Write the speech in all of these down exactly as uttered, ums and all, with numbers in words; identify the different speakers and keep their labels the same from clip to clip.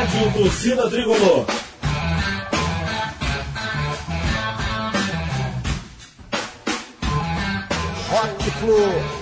Speaker 1: Rádio Torcida Tricolor.
Speaker 2: Rock Flu.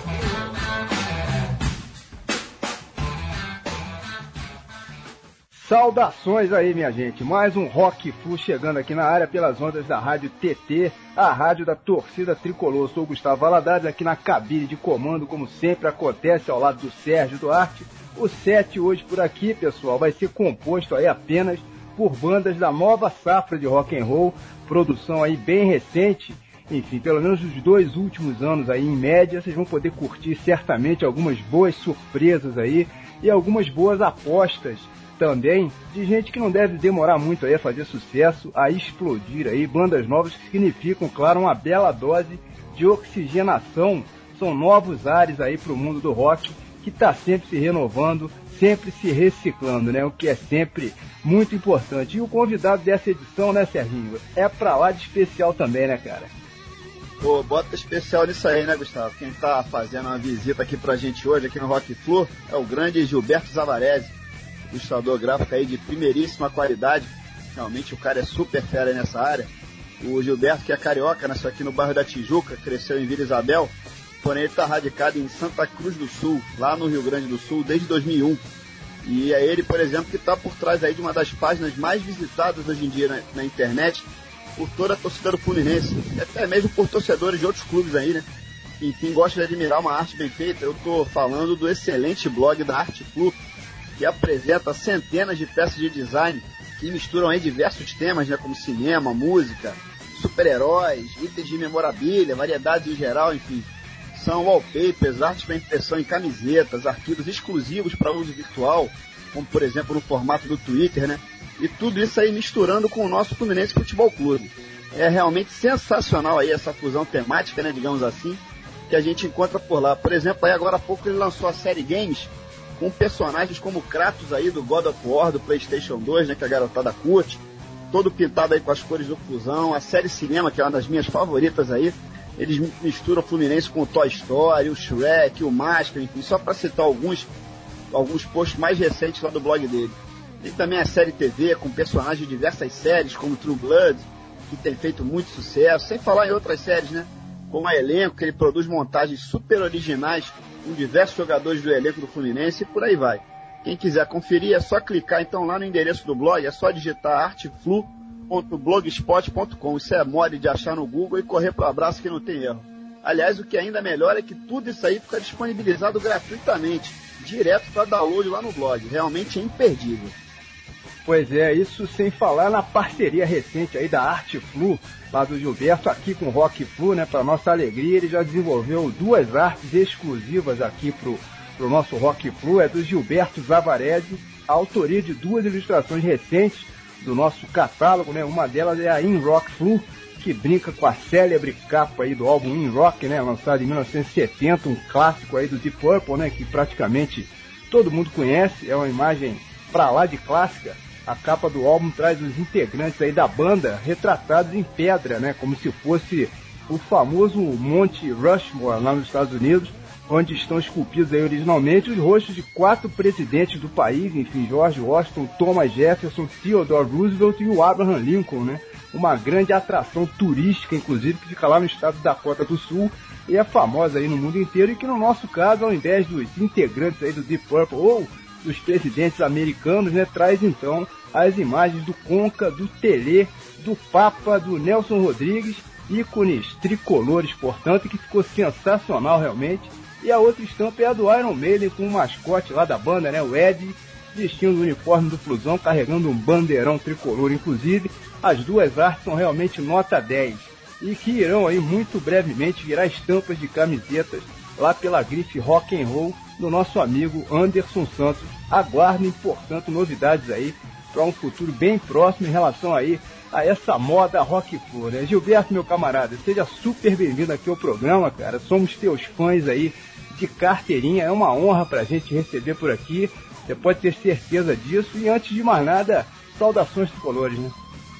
Speaker 2: Saudações aí, minha gente. Mais um Rock Flu chegando aqui na área pelas ondas da Rádio T T, a rádio da Torcida Tricolor. Sou o Gustavo Valadares, aqui na cabine de comando, como sempre acontece, ao lado do Sérgio Duarte. O set hoje por aqui, pessoal, vai ser composto aí apenas por bandas da nova safra de rock and roll, produção aí bem recente. Enfim, pelo menos os dois últimos anos aí, em média, vocês vão poder curtir certamente algumas boas surpresas aí e algumas boas apostas também de gente que não deve demorar muito aí a fazer sucesso, a explodir aí, bandas novas que significam, claro, uma bela dose de oxigenação. São novos ares aí pro mundo do rock, que está sempre se renovando, sempre se reciclando, né? O que é sempre muito importante. E o convidado dessa edição, né, Serginho, é pra lá de especial também, né, cara?
Speaker 3: Pô, bota especial nisso aí, né, Gustavo? Quem tá fazendo uma visita aqui pra gente hoje, aqui no Rock Flu, é o grande Gilberto Zavarese, ilustrador gráfico aí de primeiríssima qualidade. Realmente o cara é super fera nessa área. O Gilberto, que é carioca, nasceu aqui no bairro da Tijuca, cresceu em Vila Isabel, porém ele está radicado em Santa Cruz do Sul, lá no Rio Grande do Sul, desde dois mil e um. E é ele, por exemplo, que está por trás aí de uma das páginas mais visitadas hoje em dia na, na internet, por toda a torcida do Fluminense, e até mesmo por torcedores de outros clubes aí, né? Enfim, gosta de admirar uma arte bem feita. Eu estou falando do excelente blog da Arte Flu, que apresenta centenas de peças de design que misturam aí diversos temas, né, como cinema, música, super-heróis, itens de memorabilia, variedades em geral, enfim. São wallpapers, artes para impressão em camisetas, arquivos exclusivos para uso virtual, como por exemplo no formato do Twitter, né? E tudo isso aí misturando com o nosso Fluminense Futebol Clube. É realmente sensacional aí essa fusão temática, né, digamos assim, que a gente encontra por lá. Por exemplo, aí agora há pouco ele lançou a série Games, com personagens como Kratos aí do God of War, do PlayStation dois, né, que a garotada curte, todo pintado aí com as cores do Fusão. A série Cinema, que é uma das minhas favoritas aí, eles misturam o Fluminense com o Toy Story, o Shrek, o Máscara, enfim, só para citar alguns, alguns posts mais recentes lá do blog dele. Tem também a série T V, com personagens de diversas séries, como True Blood, que tem feito muito sucesso, sem falar em outras séries, né, como a Elenco, que ele produz montagens super originais com diversos jogadores do elenco do Fluminense, e por aí vai. Quem quiser conferir é só clicar então lá no endereço do blog, é só digitar arteflu ponto blogspot ponto com. Isso é mole de achar no Google e correr pro abraço que não tem erro. Aliás, o que é ainda melhor é que tudo isso aí fica disponibilizado gratuitamente, direto para download lá no blog. Realmente é imperdível.
Speaker 2: Pois é, isso sem falar na parceria recente aí da Arte Flu, lá do Gilberto, aqui com o Rock Flu, né? Para nossa alegria, ele já desenvolveu duas artes exclusivas aqui pro, pro nosso Rock Flu, é do Gilberto Zavarese, a autoria de duas ilustrações recentes do nosso catálogo, né? Uma delas é a In Rock Flu, que brinca com a célebre capa aí do álbum In Rock, né? Lançado em mil novecentos e setenta, um clássico aí do Deep Purple, né? Que praticamente todo mundo conhece, é uma imagem pra lá de clássica. A capa do álbum traz os integrantes aí da banda retratados em pedra, né? Como se fosse o famoso Monte Rushmore lá nos Estados Unidos, onde estão esculpidos aí originalmente os rostos de quatro presidentes do país, enfim, George Washington, Thomas Jefferson, Theodore Roosevelt e o Abraham Lincoln, né? Uma grande atração turística, inclusive, que fica lá no estado da Dakota do Sul e é famosa aí no mundo inteiro, e que no nosso caso, ao invés dos integrantes aí do Deep Purple ou dos presidentes americanos, né, traz então as imagens do Conca, do Telê, do Papa, do Nelson Rodrigues, ícones tricolores, portanto, que ficou sensacional realmente. E a outra estampa é a do Iron Maiden, com o mascote lá da banda, né, o Ed, vestindo o uniforme do Flusão, carregando um bandeirão tricolor. Inclusive, as duas artes são realmente nota dez e que irão aí muito brevemente virar estampas de camisetas lá pela grife Rock and Roll do nosso amigo Anderson Santos. Aguardem, portanto, novidades aí para um futuro bem próximo em relação aí a essa moda rock flu, né? Gilberto, meu camarada, seja super bem-vindo aqui ao programa, cara. Somos teus fãs aí de carteirinha, é uma honra pra gente receber por aqui. Você pode ter certeza disso. E antes de mais nada, saudações tricolores, né?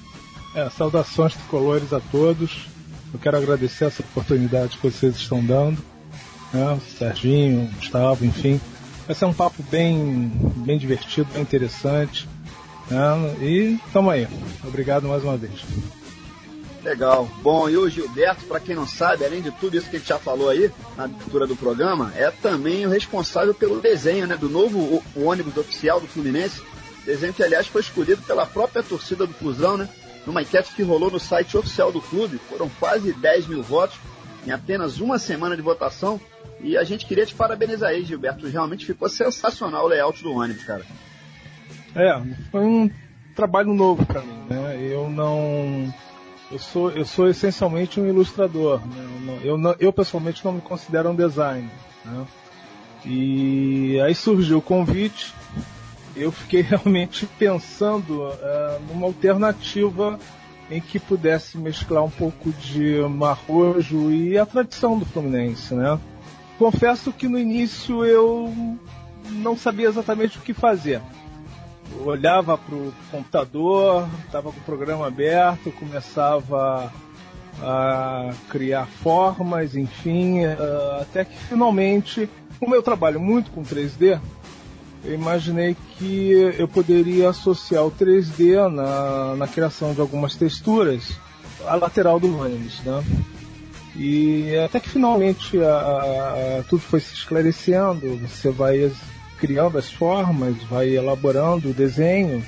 Speaker 4: É, saudações tricolores a todos. Eu quero agradecer essa oportunidade que vocês estão dando, né? Serginho, Gustavo, enfim. Vai ser um papo bem, bem divertido, bem interessante. Né? E tamo aí. Obrigado mais uma vez.
Speaker 3: Legal. Bom, e o Gilberto, para quem não sabe, além de tudo isso que a gente já falou aí na abertura do programa, é também o responsável pelo desenho, né, do novo o, o ônibus oficial do Fluminense. Desenho que, aliás, foi escolhido pela própria torcida do Flusão, né? Numa enquete que rolou no site oficial do clube. Foram quase dez mil votos em apenas uma semana de votação. E a gente queria te parabenizar aí, Gilberto. Realmente ficou sensacional o layout do ônibus, cara.
Speaker 4: É, foi um trabalho novo para mim, né? Eu não... Eu sou, eu sou essencialmente um ilustrador, né? eu, não, eu, não, eu pessoalmente não me considero um designer, né? E aí surgiu o convite, eu fiquei realmente pensando uh, numa alternativa em que pudesse mesclar um pouco de marrojo e a tradição do Fluminense, né? Confesso que no início eu não sabia exatamente o que fazer. Eu olhava para o computador, estava com o programa aberto, começava a criar formas, enfim, até que finalmente, como eu trabalho muito com três D, eu imaginei que eu poderia associar o três D na, na criação de algumas texturas à lateral do ônibus, né? E até que finalmente a, a, tudo foi se esclarecendo, você vai criando as formas, vai elaborando o desenho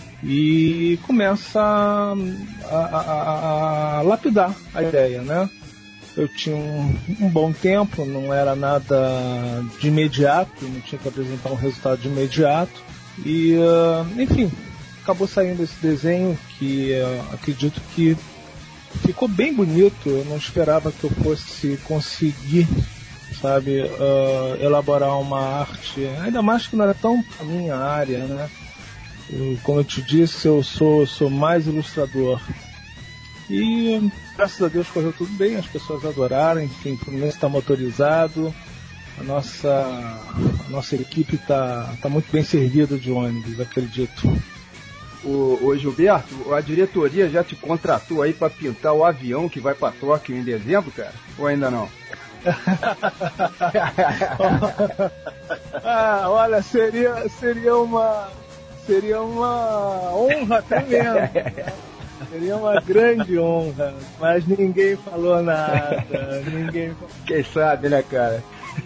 Speaker 4: e começa a, a, a, a lapidar a ideia, né? Eu tinha um, um bom tempo, não era nada de imediato, não tinha que apresentar um resultado de imediato e, uh, enfim, acabou saindo esse desenho que uh, acredito que ficou bem bonito. Eu não esperava que eu fosse conseguir, sabe, uh, elaborar uma arte, ainda mais que não era tão a minha área, né? Eu, como eu te disse, eu sou, sou mais ilustrador. E graças a Deus correu tudo bem, as pessoas adoraram, enfim, o Fluminense está motorizado, a nossa, a nossa equipe está tá muito bem servida de ônibus, acredito.
Speaker 2: Ô, ô Gilberto, a diretoria já te contratou aí para pintar o avião que vai para Tóquio em dezembro, cara? Ou ainda não?
Speaker 4: Ah, olha, seria, seria uma seria uma honra tremenda. Seria uma grande honra, mas ninguém falou nada, ninguém falou...
Speaker 2: Quem sabe, né, cara?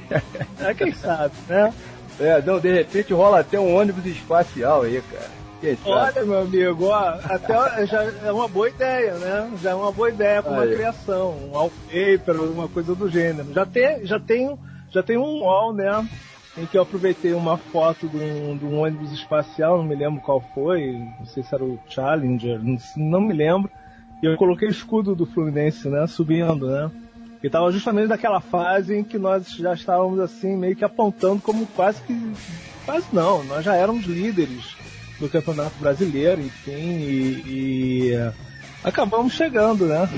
Speaker 4: É, quem sabe, né?
Speaker 2: É, não, de repente rola até um ônibus espacial aí, cara. Quem sabe?
Speaker 4: Olha, meu amigo, ó, até já é uma boa ideia, né? Já é uma boa ideia para uma
Speaker 2: aí.
Speaker 4: criação, um wallpaper, uma coisa do gênero. Já tem, já tem, já tem um wall, né? Em que eu aproveitei uma foto de um, de um ônibus espacial, não me lembro qual foi, não sei se era o Challenger, não, não me lembro. E eu coloquei o escudo do Fluminense, né? Subindo, né? E estava justamente naquela fase em que nós já estávamos assim, meio que apontando como quase que... Quase não, nós já éramos líderes do Campeonato Brasileiro, enfim, e, e acabamos chegando, né?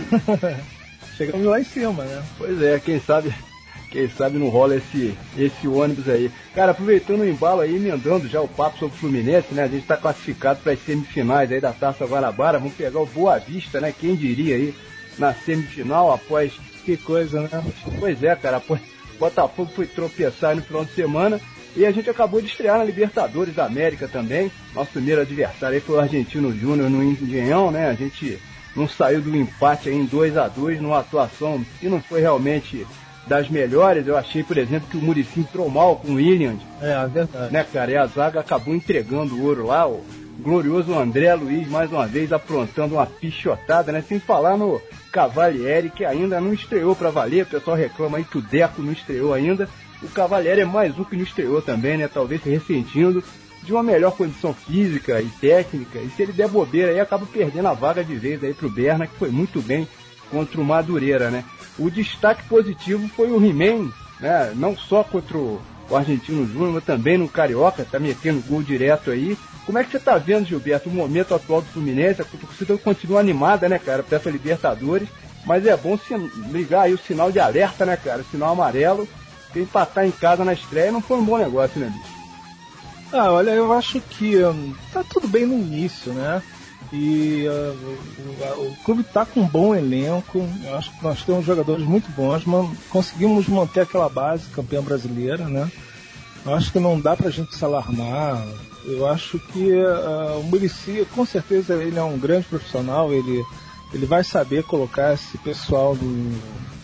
Speaker 4: Chegamos lá em cima, né?
Speaker 2: Pois é, quem sabe, quem sabe não rola esse, esse ônibus aí. Cara, aproveitando o embalo aí, emendando já o papo sobre o Fluminense, né? A gente está classificado para as semifinais aí da Taça Guanabara, vamos pegar o Boa Vista, né? Quem diria aí, na semifinal, após...
Speaker 4: Que coisa, né?
Speaker 2: Pois é, cara, após Botafogo foi tropeçar no final de semana. E a gente acabou de estrear na Libertadores da América também. Nosso primeiro adversário aí foi o Argentino Júnior no Engenhão, né? A gente não saiu do empate aí em dois a dois, numa atuação que não foi realmente das melhores. Eu achei, por exemplo, que o Muricy entrou mal com o Williams.
Speaker 4: É, é verdade.
Speaker 2: Né, cara? E a zaga acabou entregando o ouro lá. O glorioso André Luiz, mais uma vez, aprontando uma pichotada, né? Sem falar no Cavalieri, que ainda não estreou pra valer. O pessoal reclama aí que o Deco não estreou ainda. O Cavalieri é mais um que não estreou também, né? Talvez se ressentindo de uma melhor condição física e técnica. E se ele der bobeira aí, acaba perdendo a vaga de vez aí pro Berna, que foi muito bem contra o Madureira, né? O destaque positivo foi o He-Man, né? Não só contra o Argentino Júnior, mas também no Carioca, tá metendo gol direto aí. Como é que você tá vendo, Gilberto, o momento atual do Fluminense? A torcida continua animada, né, cara, pra essa Libertadores. Mas é bom ligar aí o sinal de alerta, né, cara? O sinal amarelo. Porque empatar em casa na estreia não foi um bom negócio, né, bicho?
Speaker 4: Ah, olha, eu acho que um, tá tudo bem no início, né? E uh, o, o clube tá com um bom elenco. Eu acho que nós temos jogadores muito bons, mas conseguimos manter aquela base campeã brasileira, né? Eu acho que não dá pra gente se alarmar. Eu acho que uh, o Muricy, com certeza, ele é um grande profissional, ele, ele vai saber colocar esse pessoal no,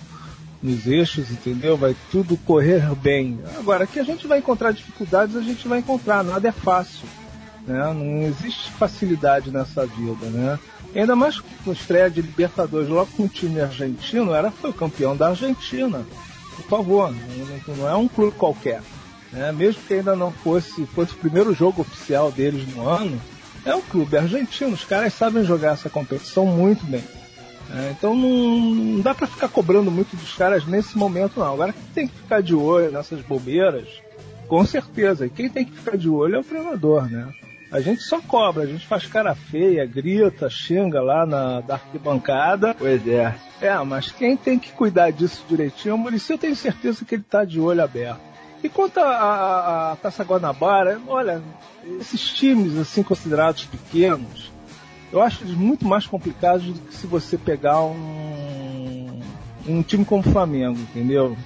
Speaker 4: nos eixos, entendeu? Vai tudo correr bem. Agora, que a gente vai encontrar dificuldades, a gente vai encontrar, nada é fácil, né? Não existe facilidade nessa vida, né? E ainda mais com estreia de Libertadores, logo com o time argentino, era, foi o campeão da Argentina, por favor, não, não é um clube qualquer. É, mesmo que ainda não fosse, fosse o primeiro jogo oficial deles no ano, é um clube argentino, os caras sabem jogar essa competição muito bem. É, então não, não dá pra ficar cobrando muito dos caras nesse momento não. Agora quem tem que ficar de olho nessas bobeiras, com certeza, e quem tem que ficar de olho é o treinador, né? A gente só cobra, a gente faz cara feia, grita, xinga lá na da arquibancada.
Speaker 2: Pois é.
Speaker 4: É, mas quem tem que cuidar disso direitinho, o Muricy, eu tenho certeza que ele tá de olho aberto. E quanto à Taça Guanabara, olha, esses times assim considerados pequenos, eu acho eles muito mais complicados do que se você pegar um, um time como o Flamengo, entendeu?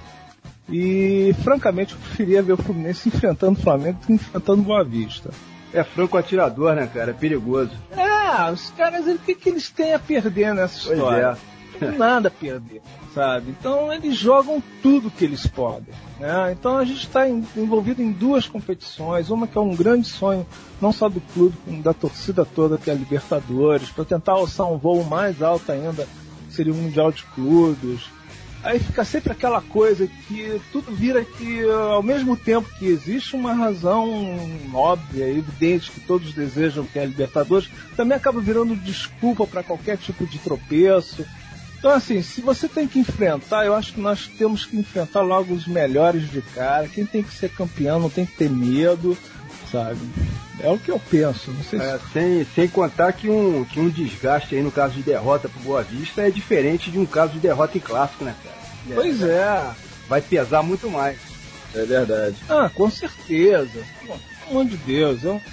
Speaker 4: E, francamente, eu preferia ver o Fluminense enfrentando o Flamengo do que enfrentando o Boa Vista.
Speaker 2: É franco atirador, né, cara? É perigoso.
Speaker 4: É, os caras, o que, que eles têm a perder nessa história?
Speaker 2: Pois é.
Speaker 4: Não tem nada a perder, sabe? Então eles jogam tudo que eles podem, né? Então a gente está envolvido em duas competições, uma que é um grande sonho, não só do clube, como da torcida toda, que é a Libertadores, para tentar alçar um voo mais alto ainda, que seria o Mundial de Clubes. Aí fica sempre aquela coisa que tudo vira que, ao mesmo tempo que existe uma razão óbvia, evidente, que todos desejam, que é a Libertadores, também acaba virando desculpa para qualquer tipo de tropeço. Então, assim, se você tem que enfrentar, eu acho que nós temos que enfrentar logo os melhores de cara. Quem tem que ser campeão não tem que ter medo, sabe? É o que eu penso. Não sei
Speaker 2: é,
Speaker 4: se...
Speaker 2: sem, sem contar que um, que um desgaste aí no caso de derrota pro Boa Vista é diferente de um caso de derrota em clássico, né, cara? E
Speaker 4: pois
Speaker 2: é,
Speaker 4: é.
Speaker 2: Vai pesar muito mais.
Speaker 3: É verdade.
Speaker 4: Ah, com certeza. Pô, pelo amor de Deus, eu...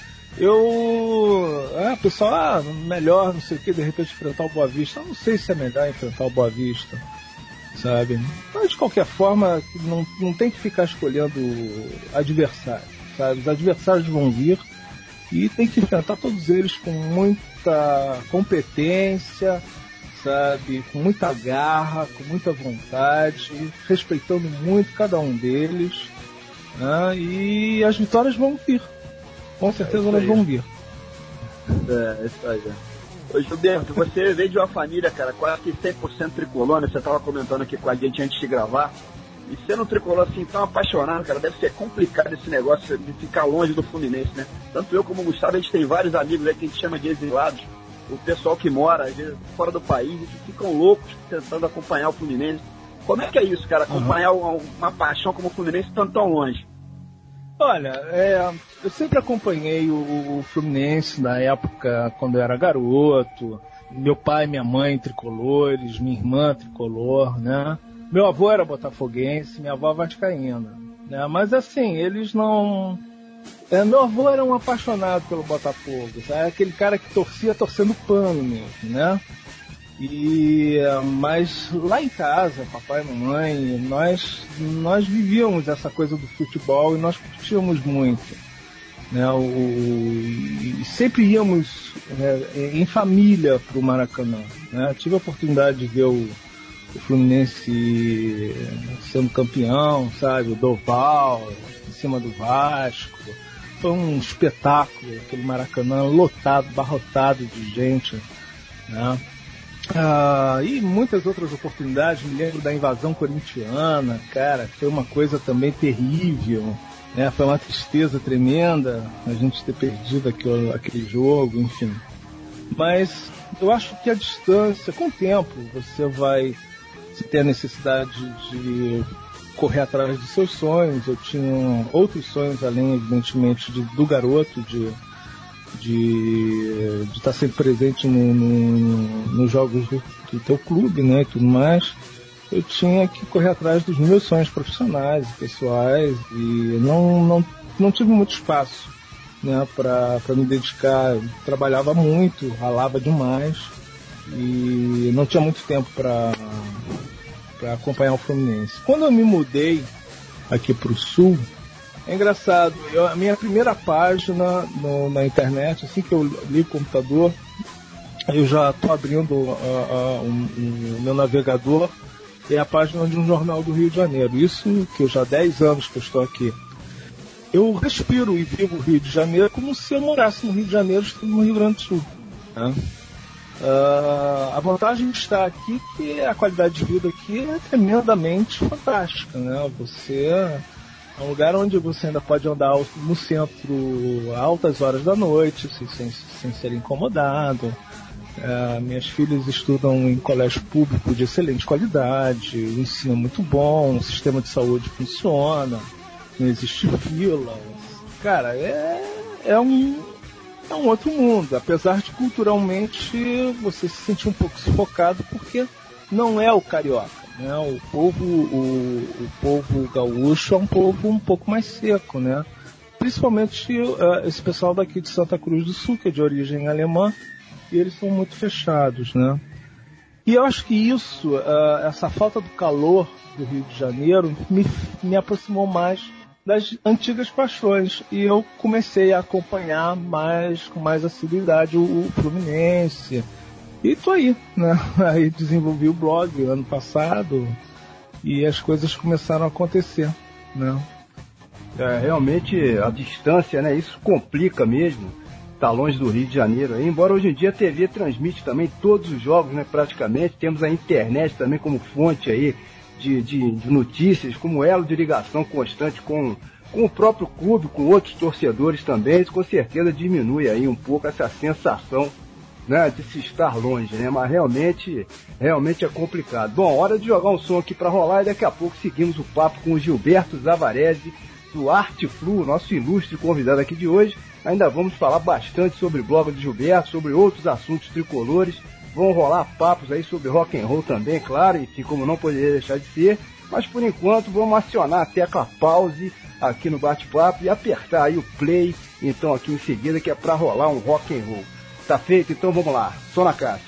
Speaker 4: Eu... Ah, pessoal, ah, melhor, não sei o que, de repente enfrentar o Boa Vista. Eu não sei se é melhor enfrentar o Boa Vista, sabe? Mas de qualquer forma, não, não tem que ficar escolhendo adversários, sabe? Os adversários vão vir e tem que enfrentar todos eles com muita competência, sabe? Com muita garra, com muita vontade, respeitando muito cada um deles, né? E as vitórias vão vir. Com certeza é elas vão vir.
Speaker 3: É, isso aí. Ô Gilberto, você veio de uma família, cara, quase que cem por cento tricolor, né? Você tava comentando aqui com a gente antes de gravar. E sendo um tricolor assim tão apaixonado, cara, deve ser complicado esse negócio de ficar longe do Fluminense, né? Tanto eu como o Gustavo, a gente tem vários amigos aí que a gente chama de exilados. O pessoal que mora, às vezes, fora do país, e que ficam loucos tentando acompanhar o Fluminense. Como é que é isso, cara? Acompanhar uhum. uma, uma paixão como o Fluminense tão, tão longe?
Speaker 4: Olha, é, eu sempre acompanhei o, o Fluminense na época quando eu era garoto. Meu pai e minha mãe tricolores, minha irmã tricolor, né? Meu avô era botafoguense, minha avó vascaína, né? Mas assim, eles não... É, meu avô era um apaixonado pelo Botafogo, sabe? Aquele cara que torcia torcendo pano mesmo, né? E, mas lá em casa, papai e mamãe, nós, nós vivíamos essa coisa do futebol e nós curtíamos muito, né? O, e sempre íamos é, em família para o Maracanã, né? Tive a oportunidade de ver o, o Fluminense sendo campeão, sabe? O Doval em cima do Vasco. Foi um espetáculo, aquele Maracanã lotado, barrotado de gente, né? Ah, e muitas outras oportunidades. Me lembro da invasão corintiana, cara, foi uma coisa também terrível, né? Foi uma tristeza tremenda a gente ter perdido aquele, aquele jogo, enfim. Mas eu acho que a distância, com o tempo, você vai ter a necessidade de correr atrás dos seus sonhos. Eu tinha outros sonhos além, evidentemente, de, do garoto, de de estar sempre presente no, no, nos jogos do, do teu clube, né, e tudo mais. Eu tinha que correr atrás dos meus sonhos profissionais e pessoais e não, não, não tive muito espaço, né, para me dedicar. Eu trabalhava muito, ralava demais e não tinha muito tempo para para acompanhar o Fluminense. Quando eu me mudei aqui para o Sul, É engraçado, eu, a minha primeira página no, na internet, assim que eu li o computador, eu já estou abrindo uh, uh, um, um, o meu navegador, é a página de um jornal do Rio de Janeiro. Isso que eu já há dez anos que eu estou aqui. Eu respiro e vivo o Rio de Janeiro como se eu morasse no Rio de Janeiro, estou no Rio Grande do Sul. Né? Uh, a vantagem de estar aqui é que a qualidade de vida aqui é tremendamente fantástica. Né? Você é um lugar onde você ainda pode andar no centro a altas horas da noite, sem, sem, sem ser incomodado. Uh, minhas filhas estudam em colégio público de excelente qualidade, o ensino é muito bom, o sistema de saúde funciona, não existe fila. Cara, é, é, um, é um outro mundo, apesar de culturalmente você se sentir um pouco sufocado, porque não é o carioca, né? O povo, o, o povo gaúcho é um povo um pouco mais seco, né? Principalmente uh, esse pessoal daqui de Santa Cruz do Sul, que é de origem alemã, e eles são muito fechados, né? E eu acho que isso, uh, essa falta do calor do Rio de Janeiro, me, me aproximou mais das antigas paixões. E eu comecei a acompanhar mais, com mais assiduidade o, o Fluminense. E tô aí, né? Aí desenvolvi o blog ano passado e as coisas começaram a acontecer, né?
Speaker 2: É, realmente a distância, né? Isso complica mesmo. Tá longe do Rio de Janeiro aí, embora hoje em dia a T V transmite também todos os jogos, né, praticamente, temos a internet também como fonte aí de, de, de notícias, como elo de ligação constante com, com o próprio clube, com outros torcedores também, isso com certeza diminui aí um pouco essa sensação, né, de se estar longe, né, mas realmente, realmente é complicado. Bom, hora de jogar um som aqui para rolar e daqui a pouco seguimos o papo com o Gilberto Zavarese, do Arteflu, nosso ilustre convidado aqui de hoje. Ainda vamos falar bastante sobre o blog do Gilberto, sobre outros assuntos tricolores. Vão rolar papos aí sobre rock and roll também, claro, e como não poderia deixar de ser. Mas por enquanto vamos acionar a tecla pause aqui no bate-papo e apertar aí o play, então aqui em seguida, que é para rolar um rock and roll. Tá feito? Então vamos lá. Só na caixa.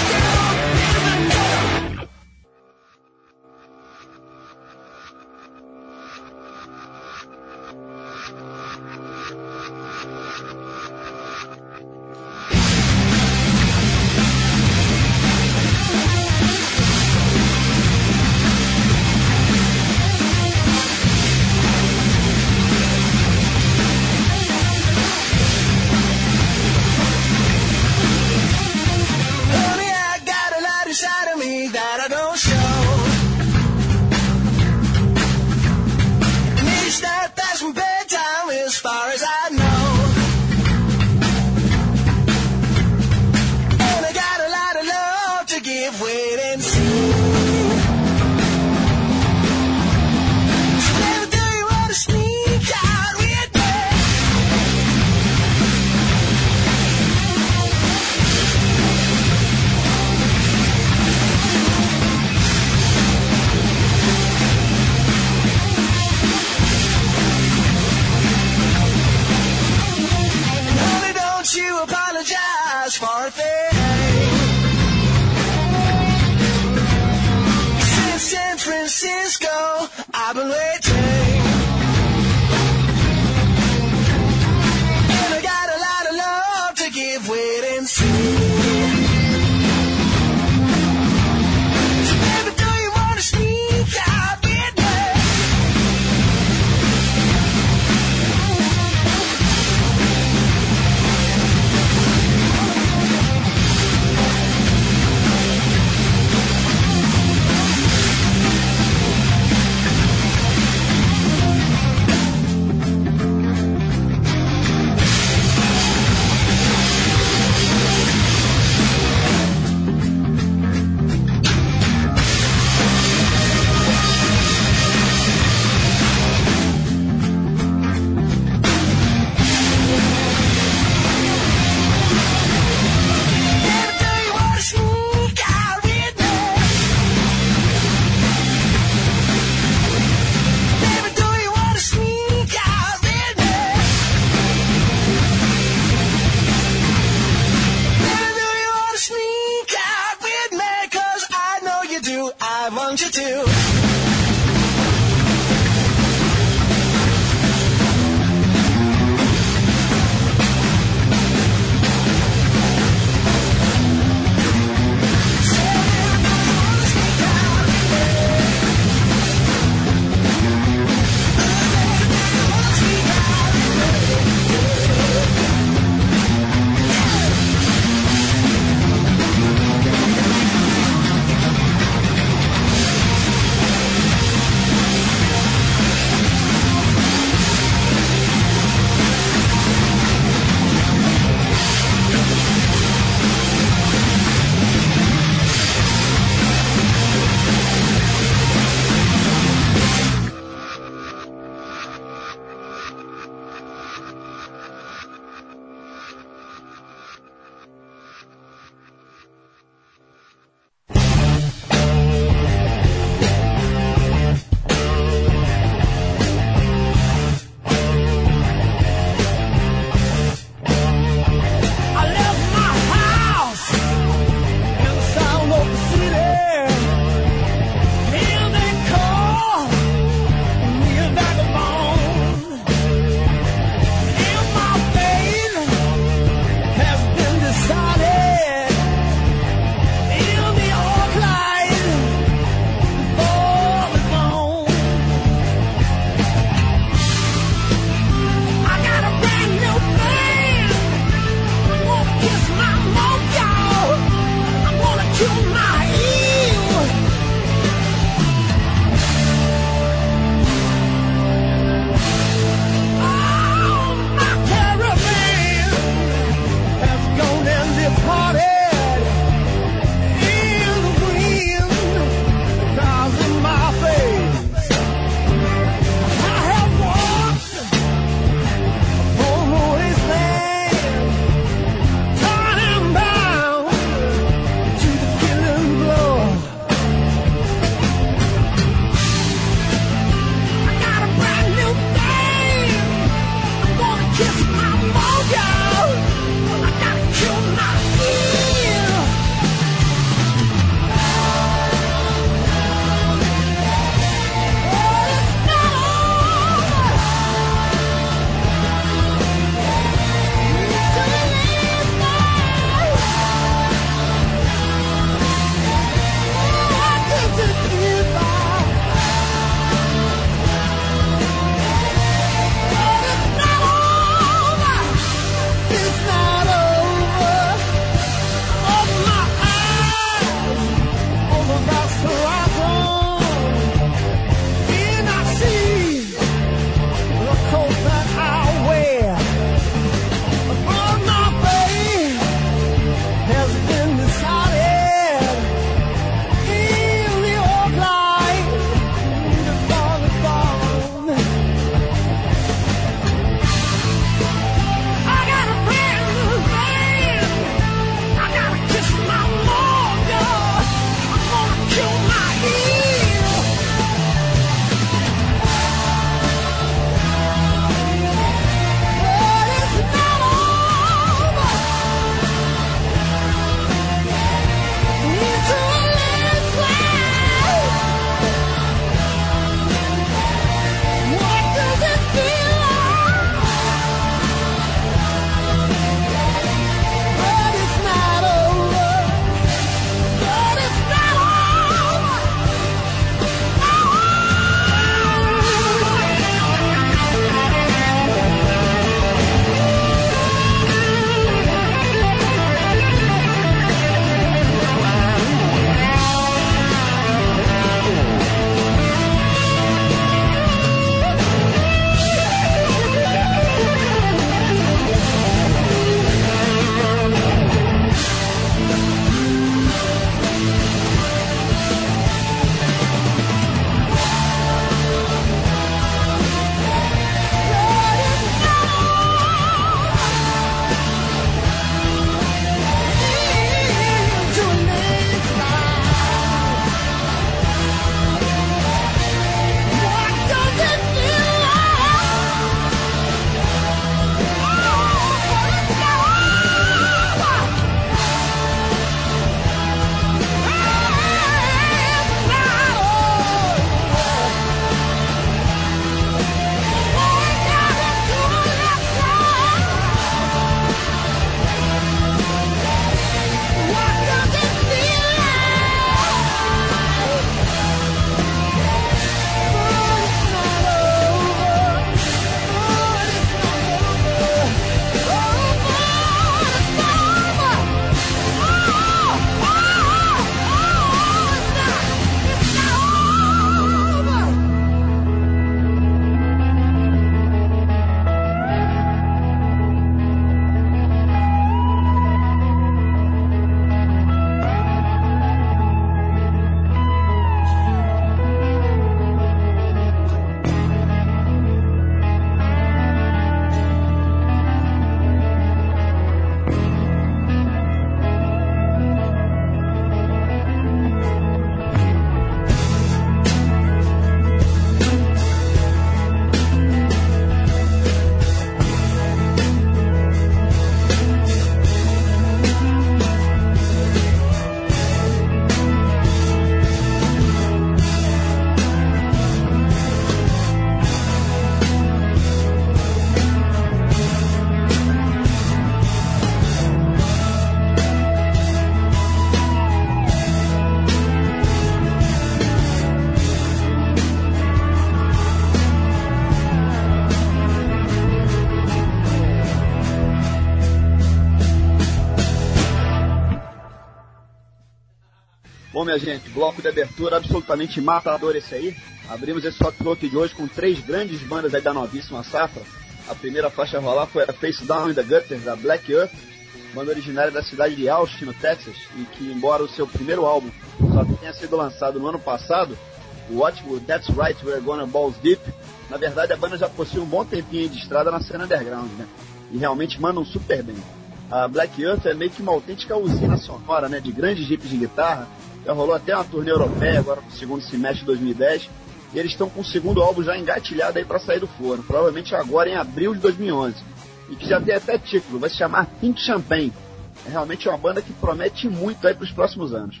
Speaker 3: Bom, minha gente, bloco de abertura absolutamente matador esse aí. Abrimos esse Rock Flow aqui de hoje com três grandes bandas aí da novíssima safra. A primeira faixa a rolar foi a Face Down in the Gutters, da Black Earth, banda originária da cidade de Austin, no Texas, e que, embora o seu primeiro álbum só tenha sido lançado no ano passado, o ótimo That's Right, We're Gonna Balls Deep, na verdade a banda já possui um bom tempinho de estrada na cena underground, né? E realmente mandam super bem. A Black Earth é meio que uma autêntica usina sonora, né? De grandes riffs de guitarra. Já rolou até uma turnê europeia agora no segundo semestre de dois mil e dez. E eles estão com o segundo álbum já engatilhado aí para sair do forno, provavelmente agora em abril de dois mil e onze. E que já tem até título, vai se chamar Pink Champagne. É realmente uma banda que promete muito aí para os próximos anos.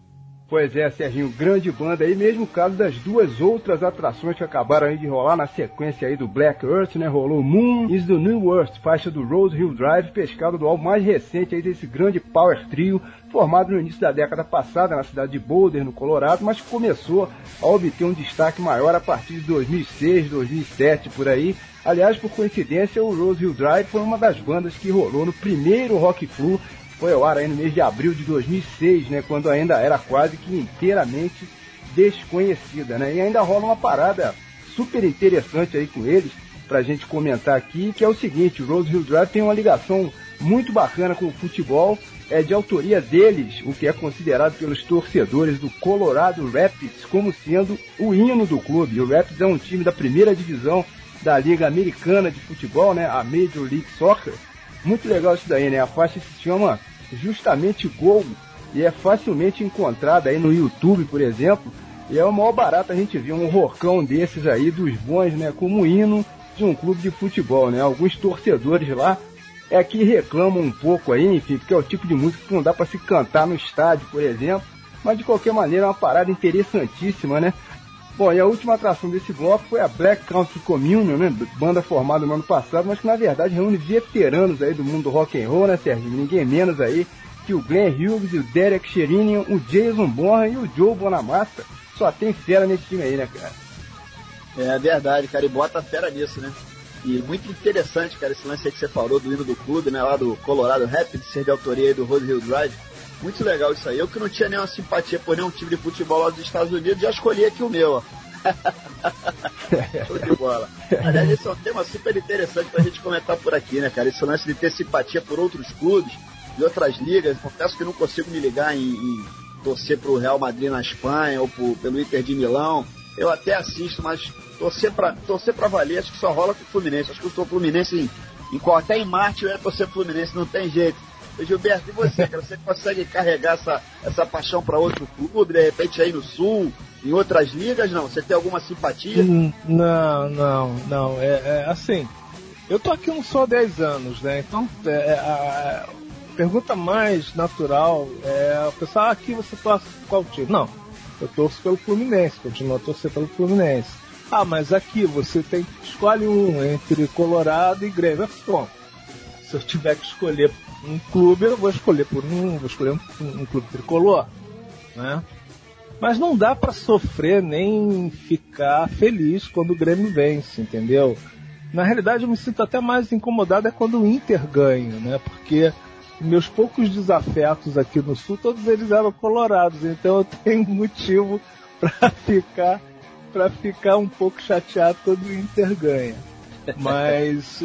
Speaker 2: Pois é, Serginho, grande banda aí, mesmo o caso das duas outras atrações que acabaram aí de rolar na sequência aí do Black Earth, né? Rolou Moon is the New Earth, faixa do Rose Hill Drive, pescado do álbum mais recente aí desse grande power trio, formado no início da década passada na cidade de Boulder, no Colorado, mas que começou a obter um destaque maior a partir de dois mil e seis, dois mil e sete, por aí. Aliás, por coincidência, o Rose Hill Drive foi uma das bandas que rolou no primeiro Rock Flu, foi ao ar aí no mês de abril de dois mil e seis, né, quando ainda era quase que inteiramente desconhecida, né, e ainda rola uma parada super interessante aí com eles, pra gente comentar aqui, que é o seguinte: o Rose Hill Drive tem uma ligação muito bacana com o futebol, é de autoria deles, o que é considerado pelos torcedores do Colorado Rapids como sendo o hino do clube. O Rapids é um time da primeira divisão da Liga Americana de Futebol, né, a Major League Soccer. Muito legal isso daí, né? A faixa se chama justamente Gol e é facilmente encontrada aí no YouTube, por exemplo. E é o maior barato a gente ver um rocão desses aí dos bons, né? Como hino de um clube de futebol, né? Alguns torcedores lá é que reclamam um pouco aí, enfim, porque é o tipo de música que não dá para se cantar no estádio, por exemplo. Mas de qualquer maneira é uma parada interessantíssima, né? Bom, e a última atração desse bloco foi a Black Country Communion, né? Banda formada no ano passado, mas que na verdade reúne veteranos aí do mundo do rock and roll, né, Sérgio? Ninguém menos aí que o Glenn Hughes, o Derek Sherinian, o Jason Bonham e o Joe Bonamassa. Só tem fera nesse time aí, né, cara?
Speaker 3: É verdade, cara, e bota fera nisso, né? E muito interessante, cara, esse lance aí que você falou do hino do clube, né, lá do Colorado Rapids, ser de autoria aí do Rose Hill Drive. Muito legal isso aí. Eu que não tinha nenhuma simpatia por nenhum time de futebol lá dos Estados Unidos, já escolhi aqui o meu, ó. Show de bola. Aliás, esse é um tema super interessante pra gente comentar por aqui, né, cara? Esse lance de ter simpatia por outros clubes, de outras ligas. Confesso que não consigo me ligar em, em torcer pro Real Madrid na Espanha ou pro, pelo Inter de Milão. Eu até assisto, mas torcer pra, torcer pra valer, acho que só rola com o Fluminense. Acho que eu sou Fluminense em, em, até em Marte eu ia torcer pro Fluminense, não tem jeito. Gilberto, e você, cara? Você consegue carregar essa, essa paixão para outro clube, de repente aí no Sul, em outras ligas, não? Você tem alguma simpatia?
Speaker 4: Hum, não, não, não. É, é assim, eu tô aqui não só há dez anos, né? Então, é, a, a pergunta mais natural é o pessoal, ah, aqui você torce qual time? Não, eu torço pelo Fluminense, continuo a torcer pelo Fluminense. Ah, mas aqui você tem que escolher um entre Colorado e Grêmio. Bom, se eu tiver que escolher um clube, eu vou escolher por um, vou escolher um, um, um clube tricolor, né? Mas não dá pra sofrer nem ficar feliz quando o Grêmio vence, entendeu? Na realidade eu me sinto até mais incomodado é quando o Inter ganha, né? Porque meus poucos desafetos aqui no Sul, todos eles eram colorados, então eu tenho motivo pra ficar, pra ficar um pouco chateado quando o Inter ganha. Mas...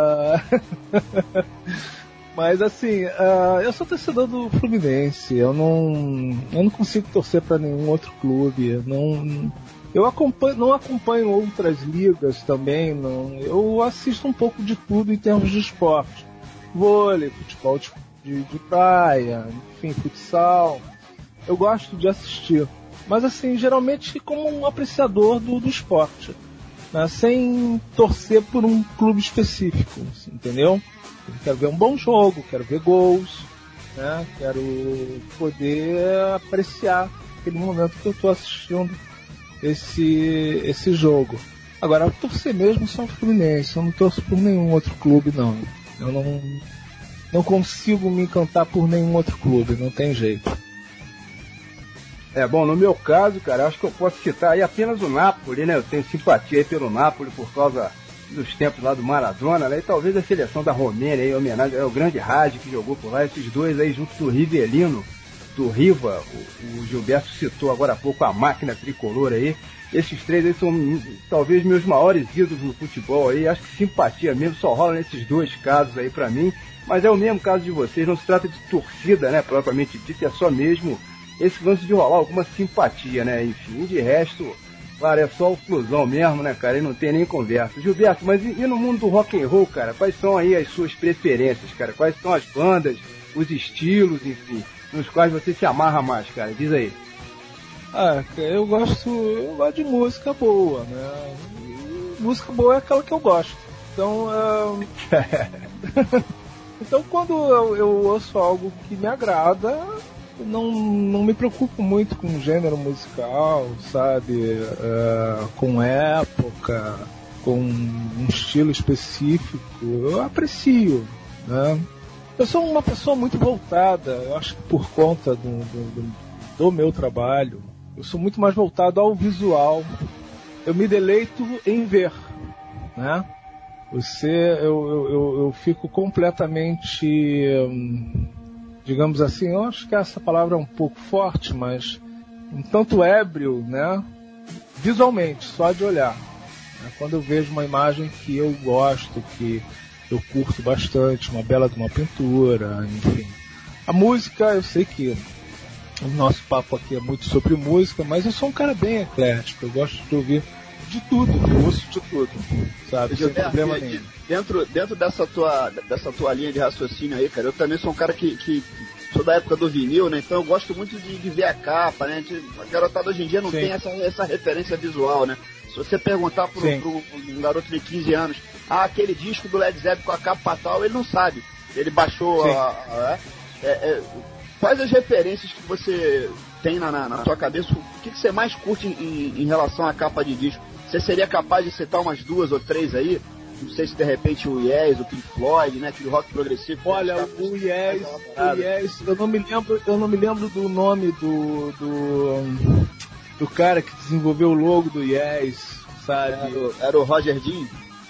Speaker 4: Uh... Mas assim, uh, eu sou torcedor do Fluminense, eu não, eu não consigo torcer para nenhum outro clube, eu não, eu acompanho, não acompanho outras ligas também, não, eu assisto um pouco de tudo em termos de esporte, vôlei, futebol de, de, de praia, enfim, futsal, eu gosto de assistir, mas assim, geralmente como um apreciador do, do esporte, né, sem torcer por um clube específico, entendeu? Eu quero ver um bom jogo, quero ver gols, né? Quero poder apreciar aquele momento que eu estou assistindo esse, esse jogo. Agora, eu torcer mesmo só o Fluminense, eu não torço por nenhum outro clube, não. Eu não, não consigo me encantar por nenhum outro clube, não tem jeito.
Speaker 2: É, bom, no meu caso, cara, acho que eu posso citar aí apenas o Napoli, né? Eu tenho simpatia aí pelo Napoli por causa dos tempos lá do Maradona, né? E talvez a seleção da Romênia, aí, em homenagem ao grande Raj que jogou por lá, esses dois aí junto do Rivelino, do Riva, o, o Gilberto citou agora há pouco a Máquina Tricolor aí. Esses três aí são talvez meus maiores ídolos no futebol aí. Acho que simpatia mesmo só rola nesses dois casos aí pra mim. Mas é o mesmo caso de vocês, não se trata de torcida, né, propriamente dito, é só mesmo esse lance de rolar alguma simpatia, né, enfim, de resto, claro, é só o Flusão mesmo, né, cara, e não tem nem conversa. Gilberto, mas e, e no mundo do rock and roll, cara, quais são aí as suas preferências, cara, quais são as bandas, os estilos, enfim, nos quais você se amarra mais, cara, diz aí.
Speaker 4: Ah, eu gosto, eu gosto de música boa, né, e música boa é aquela que eu gosto, então, um... então quando eu, eu ouço algo que me agrada, Não, não me preocupo muito com gênero musical, sabe? Uh, com época, com um estilo específico. Eu aprecio, né? Eu sou uma pessoa muito voltada, eu acho que por conta do, do, do meu trabalho, eu sou muito mais voltado ao visual. Eu me deleito em ver, né? Você, eu, eu, eu, eu fico completamente... Hum, digamos assim, eu acho que essa palavra é um pouco forte, mas um tanto ébrio, né? Visualmente, só de olhar. Quando eu vejo uma imagem que eu gosto, que eu curto bastante, uma bela de uma pintura, enfim. A música, eu sei que o nosso papo aqui é muito sobre música, mas eu sou um cara bem eclético, eu gosto de ouvir de tudo, eu ouço de tudo, sabe? Sem problema nenhum.
Speaker 3: Dentro, dentro dessa, tua, dessa tua linha de raciocínio aí, cara, eu também sou um cara que, que sou da época do vinil, né? Então eu gosto muito de, de ver a capa, né? De, a garotada hoje em dia não Sim. tem essa, essa referência visual, né? Se você perguntar para um garoto de quinze anos, ah, aquele disco do Led Zeppelin com a capa tal, ele não sabe. Ele baixou a, a, é, é, quais as referências que você tem na, na, na sua cabeça? O que, que você mais curte em, em relação à capa de disco? Você seria capaz de citar umas duas ou três aí? Não sei se de repente o Yes, o Pink Floyd, né? Aquele rock progressivo.
Speaker 4: Olha, o Yes, o Yes, eu não me lembro, eu não me lembro do nome do, do, do cara que desenvolveu o logo do Yes, sabe?
Speaker 3: Era o, era o Roger Dean?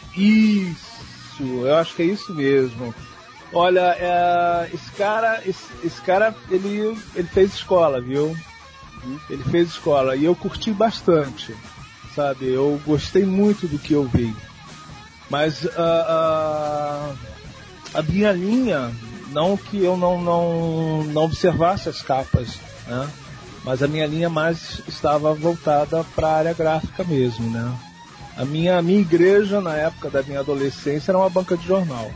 Speaker 4: Isso, eu acho que é isso mesmo. Olha, é, esse cara, esse, esse cara, ele, ele fez escola, viu? Uhum. Ele fez escola e eu curti bastante. Sabe, eu gostei muito do que eu vi, mas uh, uh, a minha linha, não que eu não, não, não observasse as capas, né? Mas a minha linha mais estava voltada para a área gráfica mesmo, né? A minha, a minha igreja na época da minha adolescência era uma banca de jornal.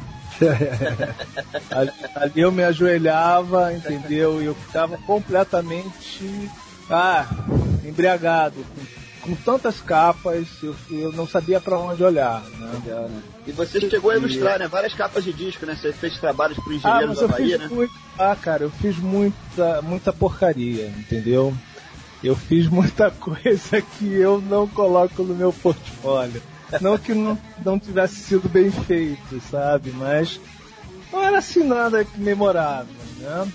Speaker 4: ali, ali eu me ajoelhava, entendeu? E eu ficava completamente ah, embriagado com com tantas capas, eu, eu não sabia para onde olhar, né?
Speaker 3: E você chegou a ilustrar, né? Várias capas de disco, né? Você fez trabalhos para Engenheiros
Speaker 4: ah,
Speaker 3: da Bahia, né?
Speaker 4: Muito... Ah, cara, eu fiz muita, muita porcaria, entendeu? Eu fiz muita coisa que eu não coloco no meu portfólio. Não que não, não tivesse sido bem feito, sabe? Mas não era assim nada memorável, né?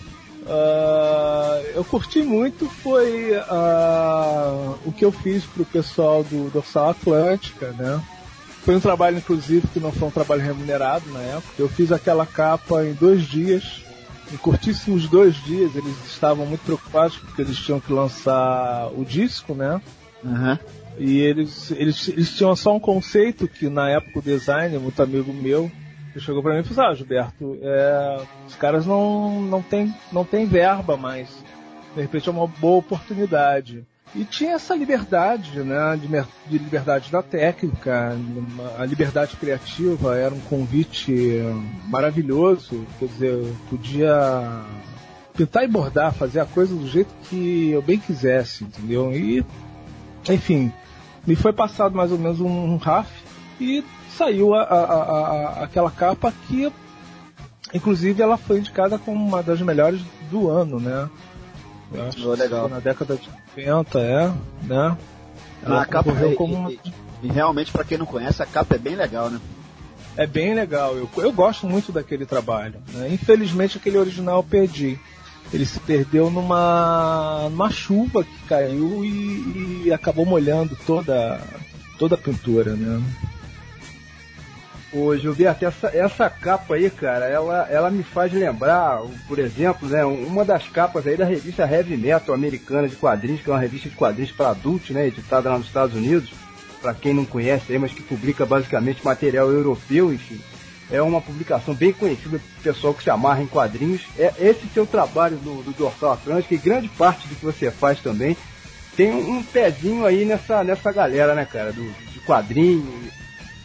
Speaker 4: Uh, eu curti muito foi uh, o que eu fiz pro pessoal do Dorsal Atlântica, né? Foi um trabalho, inclusive, que não foi um trabalho remunerado na época. Eu fiz aquela capa em dois dias, em curtíssimos dois dias. Eles estavam muito preocupados porque eles tinham que lançar o disco, né?
Speaker 3: Uhum.
Speaker 4: E eles, eles, eles tinham só um conceito que, na época, o designer, muito amigo meu, ele chegou pra mim e falou: ah, Gilberto, é, os caras não, não tem, não tem verba, mas de repente é uma boa oportunidade. E tinha essa liberdade, né, de, de liberdade da técnica, a liberdade criativa, era um convite maravilhoso, quer dizer, eu podia pintar e bordar, fazer a coisa do jeito que eu bem quisesse, entendeu? E, enfim, me foi passado mais ou menos um R A F e saiu a, a, a, aquela capa que, inclusive, ela foi indicada como uma das melhores do ano, né? Eu acho
Speaker 3: oh, legal.
Speaker 4: Que na década de noventa, é, né? Ela
Speaker 3: a capa é,
Speaker 4: como uma...
Speaker 3: e, e realmente, para quem não conhece, a capa é bem legal, né?
Speaker 4: É bem legal, eu, eu gosto muito daquele trabalho, né? Infelizmente, aquele original eu perdi. Ele se perdeu numa, numa chuva que caiu e, e acabou molhando toda, toda a pintura, né?
Speaker 2: Ô Gilberto, essa, essa capa aí, cara, ela, ela me faz lembrar, por exemplo, né, uma das capas aí da revista Heavy Metal americana de quadrinhos, que é uma revista de quadrinhos para adultos, né, editada lá nos Estados Unidos, para quem não conhece aí, mas que publica basicamente material europeu, enfim. É uma publicação bem conhecida do pessoal que se amarra em quadrinhos. É esse seu trabalho do, do Dorsal Atlântico, e grande parte do que você faz também, tem um, um pezinho aí nessa, nessa galera, né, cara, do, de quadrinhos.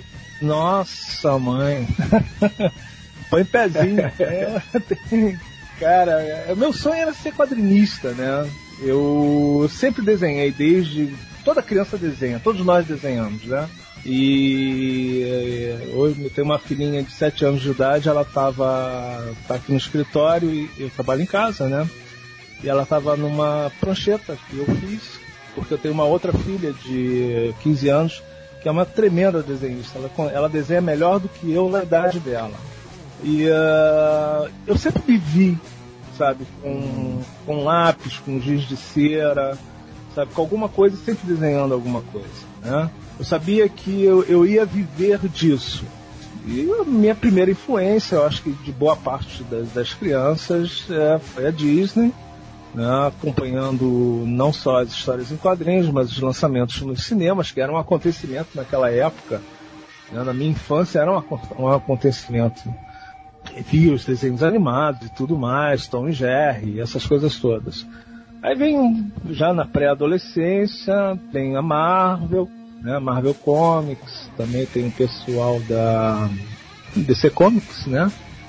Speaker 4: Nossa, mãe. Põe pezinho. É, tem, cara, é, meu sonho era ser quadrinista, né? Eu sempre desenhei, desde... Toda criança desenha, todos nós desenhamos, né? E hoje eu tenho uma filhinha de sete anos de idade, ela estava tá aqui no escritório e eu trabalho em casa, né? E ela estava numa prancheta que eu fiz, porque eu tenho uma outra filha de quinze anos, que é uma tremenda desenhista. Ela, ela desenha melhor do que eu na idade dela. E uh, eu sempre me vi, sabe, com, com lápis, com giz de cera, sabe, com alguma coisa, sempre desenhando alguma coisa, né? Eu sabia que eu, eu ia viver disso. E a minha primeira influência, eu acho que de boa parte das, das crianças, é, foi a Disney, né, acompanhando não só as histórias em quadrinhos, mas os lançamentos nos cinemas, que era um acontecimento naquela época, né, na minha infância era um, um acontecimento. Via os desenhos animados e tudo mais, Tom e Jerry, essas coisas todas. Aí vem, já na pré-adolescência, tem a Marvel, né, Marvel Comics, também tem o pessoal da D C Comics, né?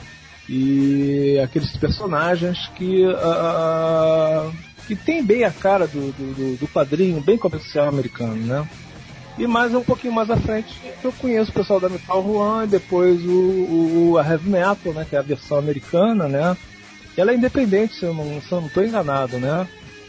Speaker 4: E aqueles personagens que, uh, que tem bem a cara do, do, do quadrinho, bem comercial americano, né? E mais um pouquinho mais à frente, eu conheço o pessoal da Metal Juan, e depois o, o, a Heavy Metal, né? Que é a versão americana, né? E ela é independente, se eu não estou enganado, né?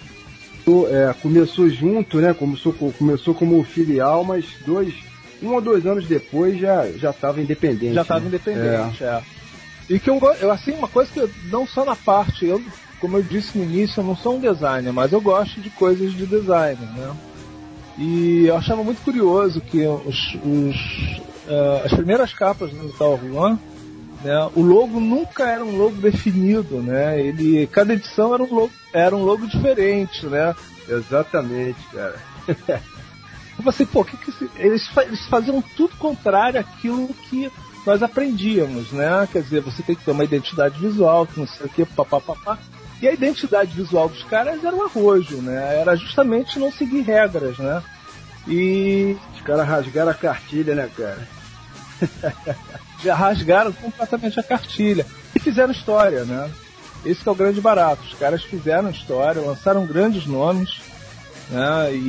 Speaker 2: É, começou junto, né? Começou, começou como filial, mas dois, um ou dois anos depois já já estava independente.
Speaker 4: Já estava
Speaker 2: né?
Speaker 4: independente, é.
Speaker 2: é.
Speaker 4: E que eu, eu, assim, uma coisa que eu, não só na parte, eu, como eu disse no início, eu não sou um designer, mas eu gosto de coisas de design, né? E eu achava muito curioso que os, os, uh, as primeiras capas do Metal Juan, né, o logo nunca era um logo definido, né? Ele, cada edição era um logo, era um logo diferente, né?
Speaker 2: Exatamente, cara.
Speaker 4: Eu falei, pô, que que se, eles, eles faziam tudo contrário àquilo que nós aprendíamos, né? Quer dizer, você tem que ter uma identidade visual, que não sei o que, papapá. E a identidade visual dos caras era um arrojo, né? Era justamente não seguir regras, né? E
Speaker 2: os caras rasgaram a cartilha, né, cara?
Speaker 4: Já rasgaram completamente a cartilha. E fizeram história, né? Esse que é o grande barato. Os caras fizeram história, lançaram grandes nomes, né? E,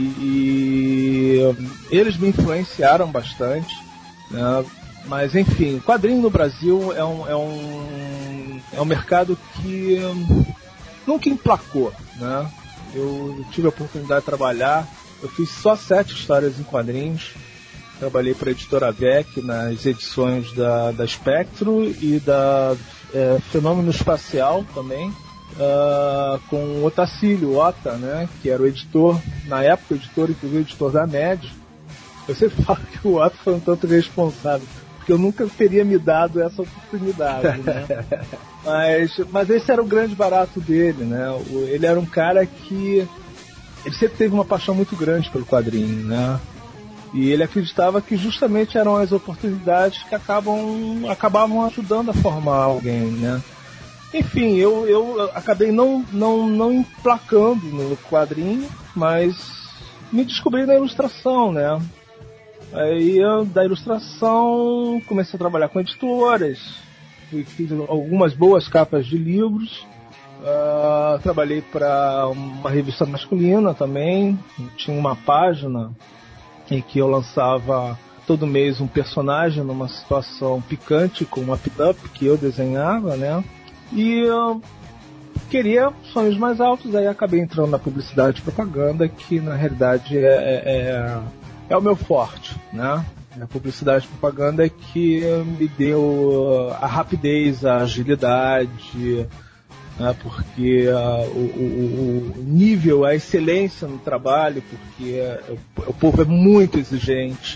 Speaker 4: e eles me influenciaram bastante, né? Mas, enfim, quadrinho no Brasil é um, é um, é um mercado que nunca emplacou, né? Eu tive a oportunidade de trabalhar, eu fiz só sete histórias em quadrinhos. Trabalhei para a editora V E C nas edições da, da Spectro e da é, Fenômeno Espacial também, uh, com o Otacílio Ota, né, que era o editor, na época o editor, inclusive o editor da M E D. Eu sempre falo que o Ota foi um tanto responsável, porque eu nunca teria me dado essa oportunidade, né? mas, mas esse era o grande barato dele, né? Ele era um cara que ele sempre teve uma paixão muito grande pelo quadrinho, né? E ele acreditava que justamente eram as oportunidades que acabam, acabavam ajudando a formar alguém, né? Enfim, eu, eu acabei não, não, não emplacando no quadrinho, mas me descobri na ilustração, né? Aí eu, da ilustração, comecei a trabalhar com editoras, fiz algumas boas capas de livros, uh, trabalhei para uma revista masculina também, tinha uma página em que eu lançava todo mês um personagem numa situação picante com uma pin-up que eu desenhava, né? E eu queria sonhos mais altos, aí acabei entrando na publicidade e propaganda, que na realidade é, é, é o meu forte, né? A publicidade e propaganda é que me deu a rapidez, a agilidade, né, porque uh, o, o, o nível, a excelência no trabalho, porque uh, o, o povo é muito exigente,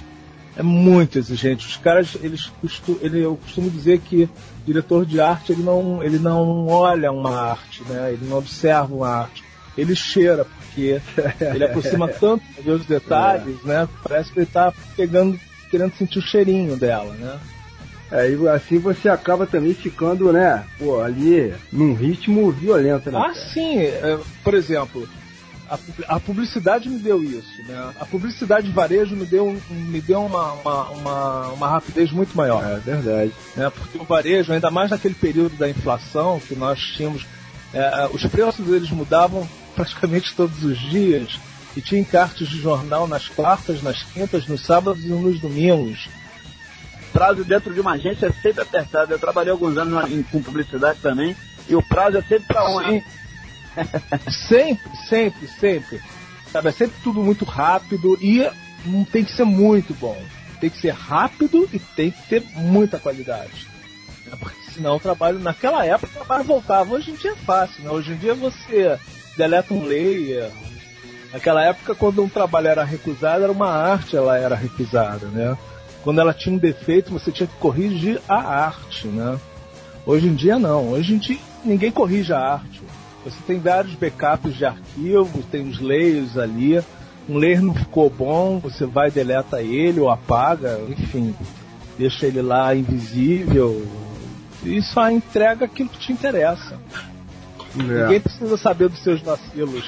Speaker 4: é muito exigente. Os caras, eles costum, ele, eu costumo dizer que o diretor de arte, ele não, ele não olha uma arte, né? Ele não observa uma arte. Ele cheira, porque ele aproxima tanto dos detalhes, é. né? Parece que ele está pegando, querendo sentir o cheirinho dela, né?
Speaker 2: É, e assim você acaba também ficando, né, pô, ali num ritmo violento, né?
Speaker 4: Ah, sim. É, por exemplo, a, a publicidade me deu isso, né? A publicidade de varejo me deu, me deu uma, uma, uma, uma rapidez muito maior.
Speaker 2: É verdade.
Speaker 4: Né? Porque o varejo, ainda mais naquele período da inflação que nós tínhamos, é, os preços eles mudavam praticamente todos os dias e tinha encartes de jornal nas quartas, nas quintas, nos sábados e nos domingos.
Speaker 3: Prazo dentro de uma agência é sempre apertado. Eu trabalhei alguns anos na, em, com publicidade também, e o prazo é sempre para onde?
Speaker 4: Sempre, sempre, sempre. Sabe, é sempre tudo muito rápido e não tem que ser muito bom. Tem que ser rápido e tem que ter muita qualidade. Porque senão o trabalho, naquela época, o trabalho voltava. Hoje em dia é fácil, né? Hoje em dia você deleta um layer. Naquela época, quando um trabalho era recusado, era uma arte, ela era recusada, né? Quando ela tinha um defeito, você tinha que corrigir a arte, né? Hoje em dia, não. Hoje em dia, ninguém corrige a arte. Você tem vários backups de arquivo, tem os layers ali. Um layer não ficou bom, você vai, deleta ele ou apaga, enfim. Deixa ele lá invisível. E só entrega aquilo que te interessa. É. Ninguém precisa saber dos seus vacilos.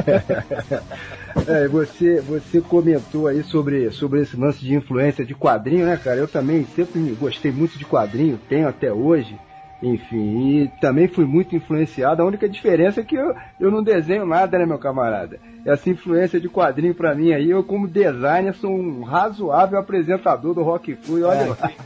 Speaker 2: É, você, você comentou aí sobre, sobre esse lance de influência de quadrinho, né, cara? Eu também sempre gostei muito de quadrinho, tenho até hoje, enfim, e também fui muito influenciado. A única diferença é que eu, eu não desenho nada, né, meu camarada? Essa influência de quadrinho pra mim aí, eu como designer sou um razoável apresentador do Rock Flu, e olha é, lá.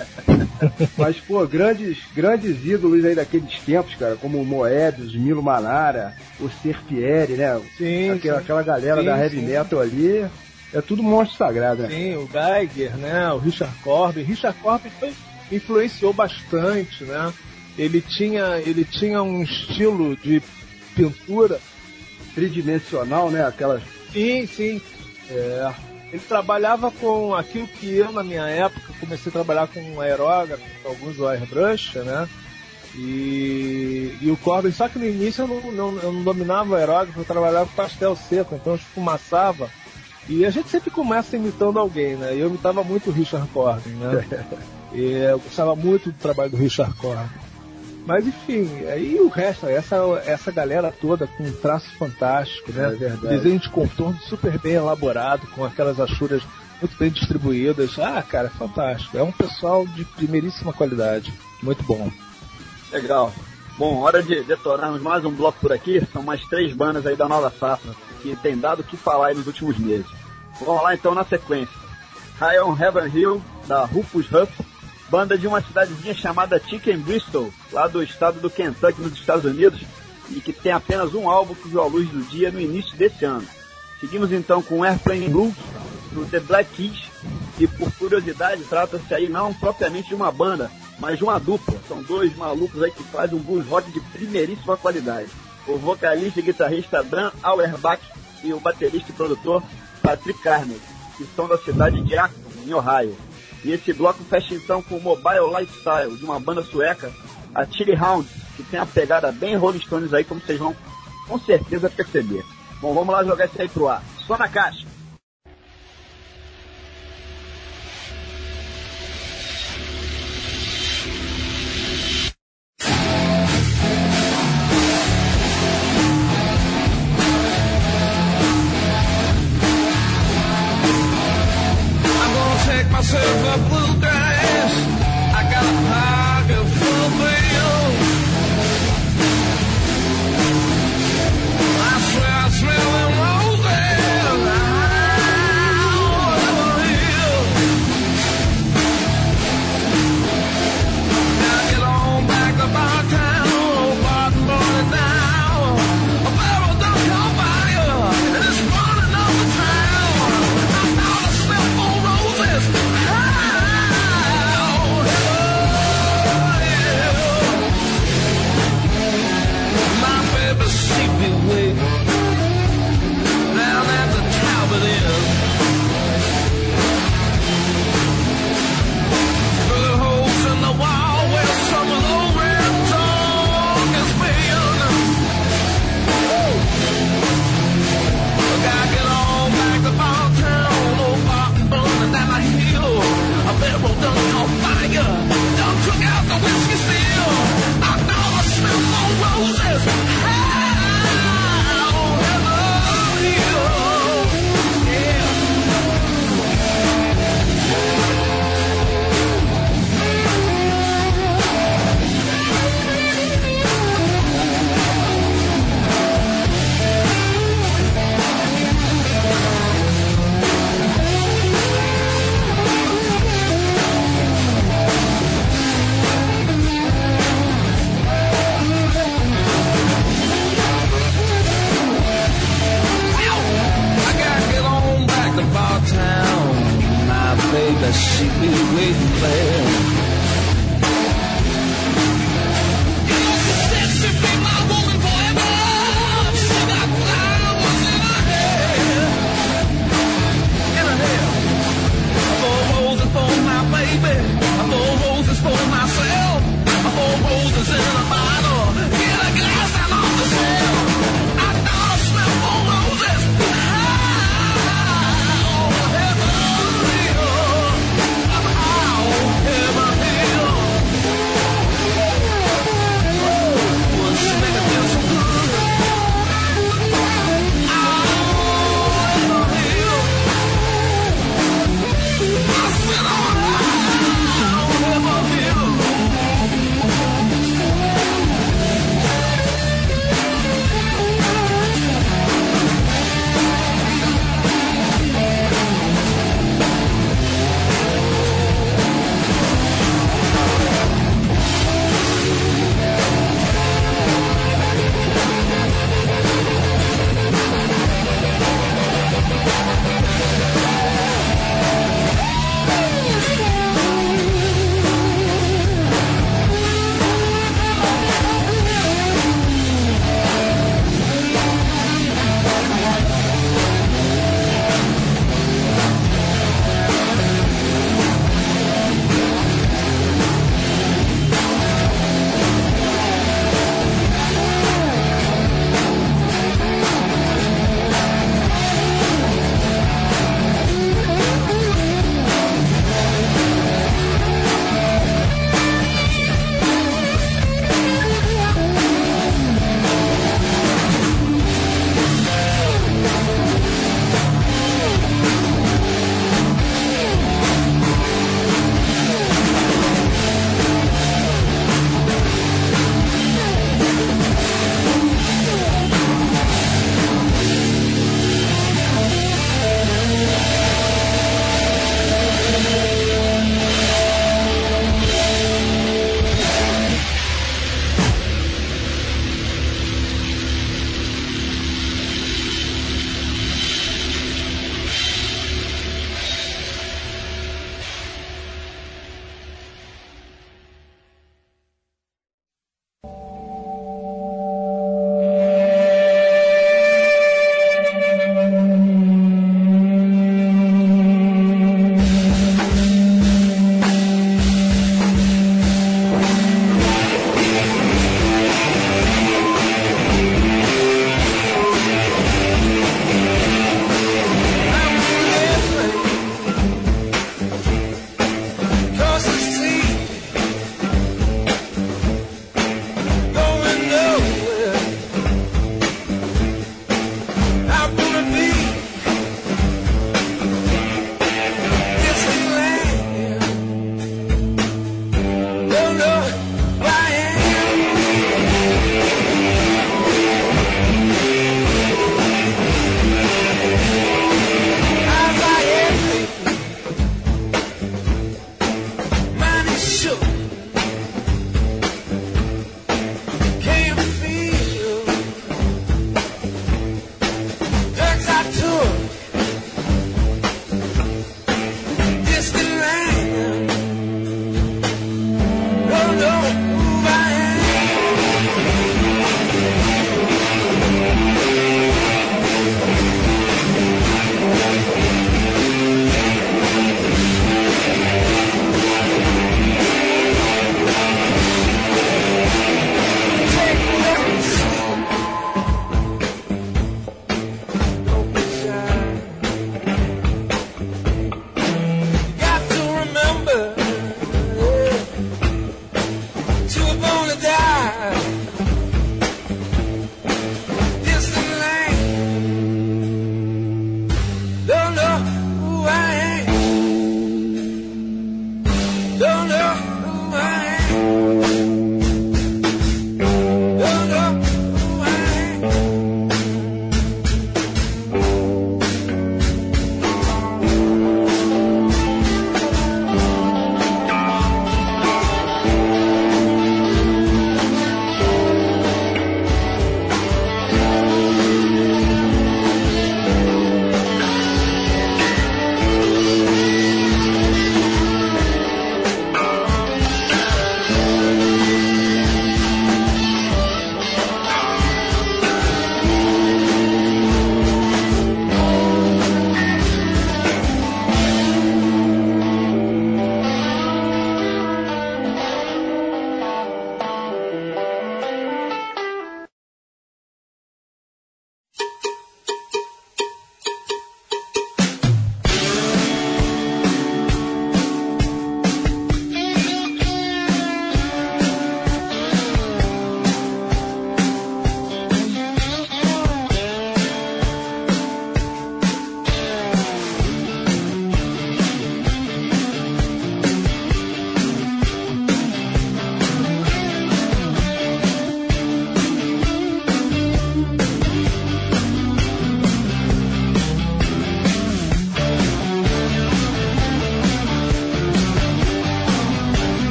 Speaker 2: Mas, pô, grandes, grandes ídolos aí daqueles tempos, cara, como o Moebius, Milo Manara, o Serpieri, né?
Speaker 4: Sim,
Speaker 2: aquela,
Speaker 4: sim.
Speaker 2: aquela galera
Speaker 4: sim,
Speaker 2: da heavy
Speaker 4: sim.
Speaker 2: metal ali, é tudo monstro sagrado, né?
Speaker 4: Sim, o Geiger, né? O Richard Corbin. Richard Corbin foi, influenciou bastante, né? Ele tinha, ele tinha um estilo de pintura
Speaker 2: tridimensional, né? Aquelas...
Speaker 4: Sim, sim. É. Ele trabalhava com aquilo que eu, na minha época, comecei a trabalhar com aerógrafo, com alguns do airbrush, né? E, e o Corbin, só que no início eu não, não, eu não dominava o aerógrafo, eu trabalhava com pastel seco, então eu esfumaçava. E a gente sempre começa imitando alguém, né? E eu imitava muito o Richard Corbin, né? E eu gostava muito do trabalho do Richard Corbin. Mas enfim, aí o resto, essa, essa galera toda com um traço fantástico, né?
Speaker 2: É verdade.
Speaker 4: Desenho de contorno super bem elaborado, com aquelas achuras muito bem distribuídas. Ah, cara, fantástico. É um pessoal de primeiríssima qualidade. Muito bom.
Speaker 3: Legal. Bom, hora de detonarmos mais um bloco por aqui. São mais três bandas aí da nova safra, que tem dado o que falar aí nos últimos meses. Vamos lá então na sequência. High on Heaven Hill, da Rufus Huff, banda de uma cidadezinha chamada Chicken Bristol, lá do estado do Kentucky, nos Estados Unidos, e que tem apenas um álbum que viu a luz do dia no início desse ano. Seguimos então com Airplane Blues, do The Black Keys, e por curiosidade trata-se aí não propriamente de uma banda, mas de uma dupla. São dois malucos aí que fazem um blues rock de primeiríssima qualidade. O vocalista e guitarrista Dan Auerbach e o baterista e produtor Patrick Carney, que são da cidade de Akron, em Ohio. E esse bloco fecha então com o Mobile Lifestyle, de uma banda sueca, a Chili Hounds, que tem a pegada bem Rolling Stones aí, como vocês vão com certeza perceber. Bom, vamos lá jogar isso aí pro ar. Só na caixa.
Speaker 5: Myself a blue grass, I got a pocket full of bills. I swear I smell them roses. I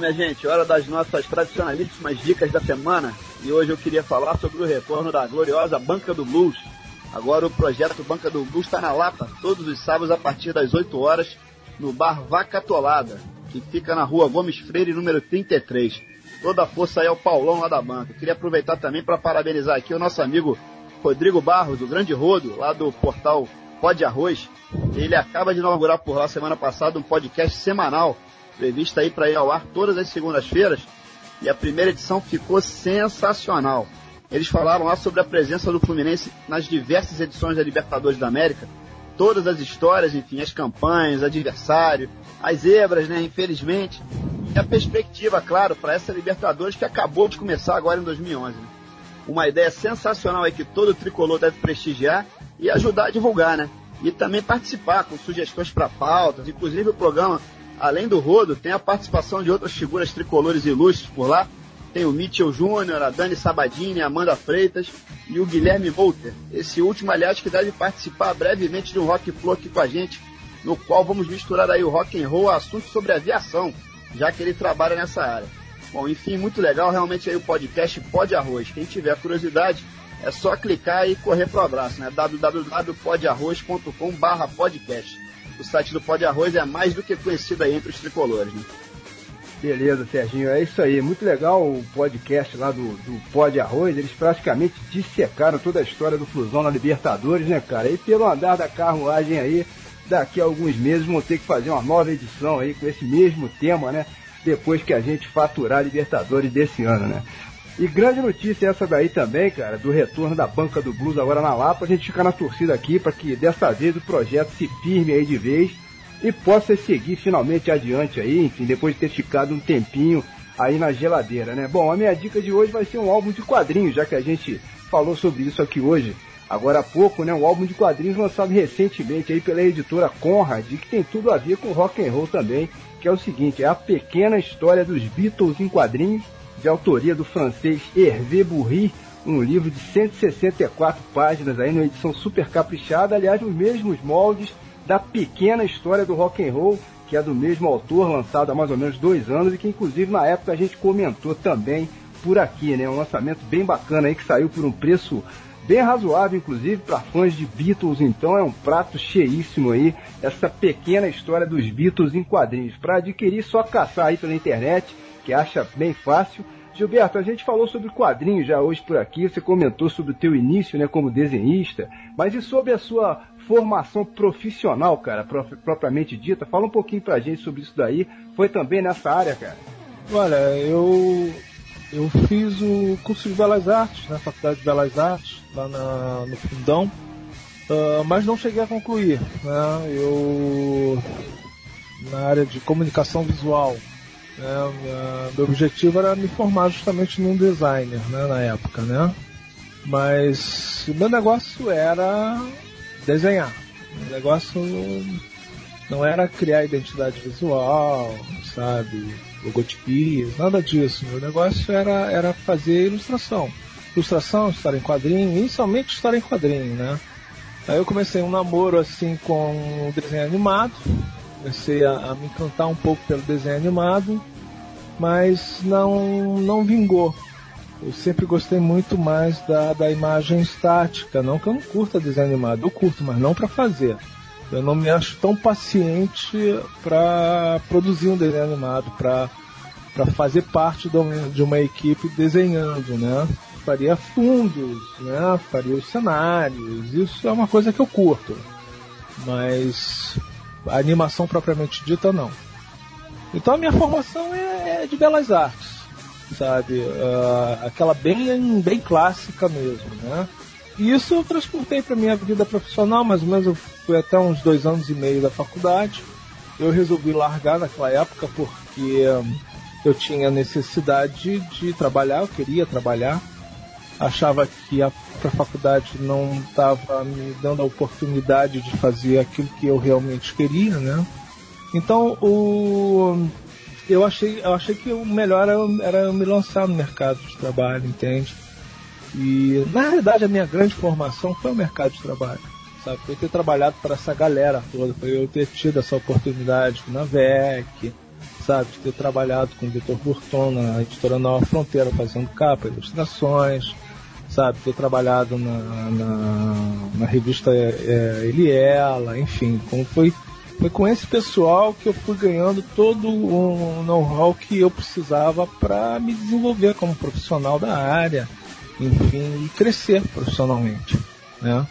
Speaker 3: minha gente, hora das nossas tradicionalíssimas dicas da semana. E hoje eu queria falar sobre o retorno da gloriosa Banca do Blues. Agora o projeto Banca do Blues está na Lapa, todos os sábados a partir das oito horas, no bar Vaca Atolada, que fica na rua Gomes Freire, número trinta e três. Toda a força aí ao Paulão lá da banca. Eu queria aproveitar também para parabenizar aqui o nosso amigo Rodrigo Barros, o Grande Rodo, lá do portal Pode Arroz. Ele acaba de inaugurar por lá semana passada um podcast semanal, previsto aí para ir ao ar todas as segundas-feiras, e a primeira edição ficou sensacional. Eles falaram lá sobre a presença do Fluminense nas diversas edições da Libertadores da América, todas as histórias, enfim, as campanhas, adversário, as zebras, né, infelizmente, e a perspectiva, claro, para essa Libertadores que acabou de começar agora em dois mil e onze. Né? Uma ideia sensacional aí que todo tricolor deve prestigiar e ajudar a divulgar, né? E também participar com sugestões para pautas, inclusive o programa, além do Rodo, tem a participação de outras figuras tricolores ilustres por lá. Tem o Mitchell Júnior, a Dani Sabadini, a Amanda Freitas e o Guilherme Volter. Esse último, aliás, que deve participar brevemente de um Rock Flow aqui com a gente, no qual vamos misturar aí o rock and roll a assuntos sobre aviação, já que ele trabalha nessa área. Bom, enfim, muito legal realmente aí o podcast Pode Arroz. Quem tiver curiosidade, é só clicar e correr pro abraço, né? w w w ponto pode arroz ponto com barra podcast. O site do Pode Arroz é mais do que conhecido aí entre os tricolores, né?
Speaker 2: Beleza, Serginho, é isso aí. Muito legal o podcast lá do, do Pode Arroz. Eles praticamente dissecaram toda a história do Flusão na Libertadores, né, cara? E pelo andar da carruagem aí, daqui a alguns meses vão ter que fazer uma nova edição aí com esse mesmo tema, né? Depois que a gente faturar a Libertadores desse ano, né? E grande notícia essa daí também, cara, do retorno da Banca do Blues agora na Lapa. A gente fica na torcida aqui para que dessa vez o projeto se firme aí de vez e possa seguir finalmente adiante aí, enfim, depois de ter ficado um tempinho aí na geladeira, né? Bom, a minha dica de hoje vai ser um álbum de quadrinhos, já que a gente falou sobre isso aqui hoje, agora há pouco, né? Um álbum de quadrinhos lançado recentemente aí pela editora Conrad, que tem tudo a ver com rock and roll também, que é o seguinte, é a pequena história dos Beatles em quadrinhos, de autoria do francês Hervé Bourri, um livro de cento e sessenta e quatro páginas, aí numa edição super caprichada, aliás, nos mesmos moldes da pequena história do rock and roll, que é do mesmo autor, lançado há mais ou menos dois anos, e que inclusive na época a gente comentou também por aqui, né? Um lançamento bem bacana aí, que saiu por um preço bem razoável, inclusive, para fãs de Beatles, então é um prato cheíssimo aí, essa pequena história dos Beatles em quadrinhos. Para adquirir, só caçar aí pela internet, que acha bem fácil. Gilberto, a gente falou sobre quadrinhos já hoje por aqui, você comentou sobre o teu início, né, como desenhista, mas e sobre a sua formação profissional, cara, pro, propriamente dita? Fala um pouquinho pra gente sobre isso daí, foi também nessa área, cara?
Speaker 4: Olha, eu, eu fiz o curso de Belas Artes, na Faculdade de Belas Artes, lá na, no Fundão, uh, mas não cheguei a concluir, né, eu, na área de comunicação visual, É, meu objetivo era me formar justamente num designer, né, na época, né? Mas o meu negócio era desenhar. O negócio não era criar identidade visual, sabe, logotipias, nada disso. Meu negócio era, era fazer ilustração. Ilustração, história em quadrinho, inicialmente história em quadrinho, né? Aí eu comecei um namoro assim com o desenho animado. Comecei a, a me encantar um pouco pelo desenho animado, mas não, não vingou. Eu sempre gostei muito mais da, da imagem estática. Não que eu não curta desenho animado, eu curto, mas não para fazer. Eu não me acho tão paciente para produzir um desenho animado, para para fazer parte de uma equipe desenhando, né? Faria fundos, né? Faria os cenários. Isso é uma coisa que eu curto, mas a animação propriamente dita, não. Então a minha formação é, é de Belas Artes, sabe? Uh, aquela bem, bem clássica mesmo, né? E isso eu transportei para minha vida profissional, mais ou menos eu fui até uns dois anos e meio da faculdade. Eu resolvi largar naquela época porque um, eu tinha necessidade de trabalhar, eu queria trabalhar. Achava que a, a faculdade não estava me dando a oportunidade de fazer aquilo que eu realmente queria, né? Então, o, eu, achei, eu achei que o melhor era, era eu me lançar no mercado de trabalho, entende? E, na realidade, a minha grande formação foi o mercado de trabalho, sabe? Foi ter trabalhado para essa galera toda, foi eu ter tido essa oportunidade na V E C, sabe, de ter trabalhado com o doutor Burton na editora Nova Fronteira, fazendo capa, ilustrações, sabe, ter trabalhado na, na, na revista é, Eliela, enfim, como foi, foi com esse pessoal que eu fui ganhando todo o know-how que eu precisava para me desenvolver como profissional da área, enfim, e crescer profissionalmente, né?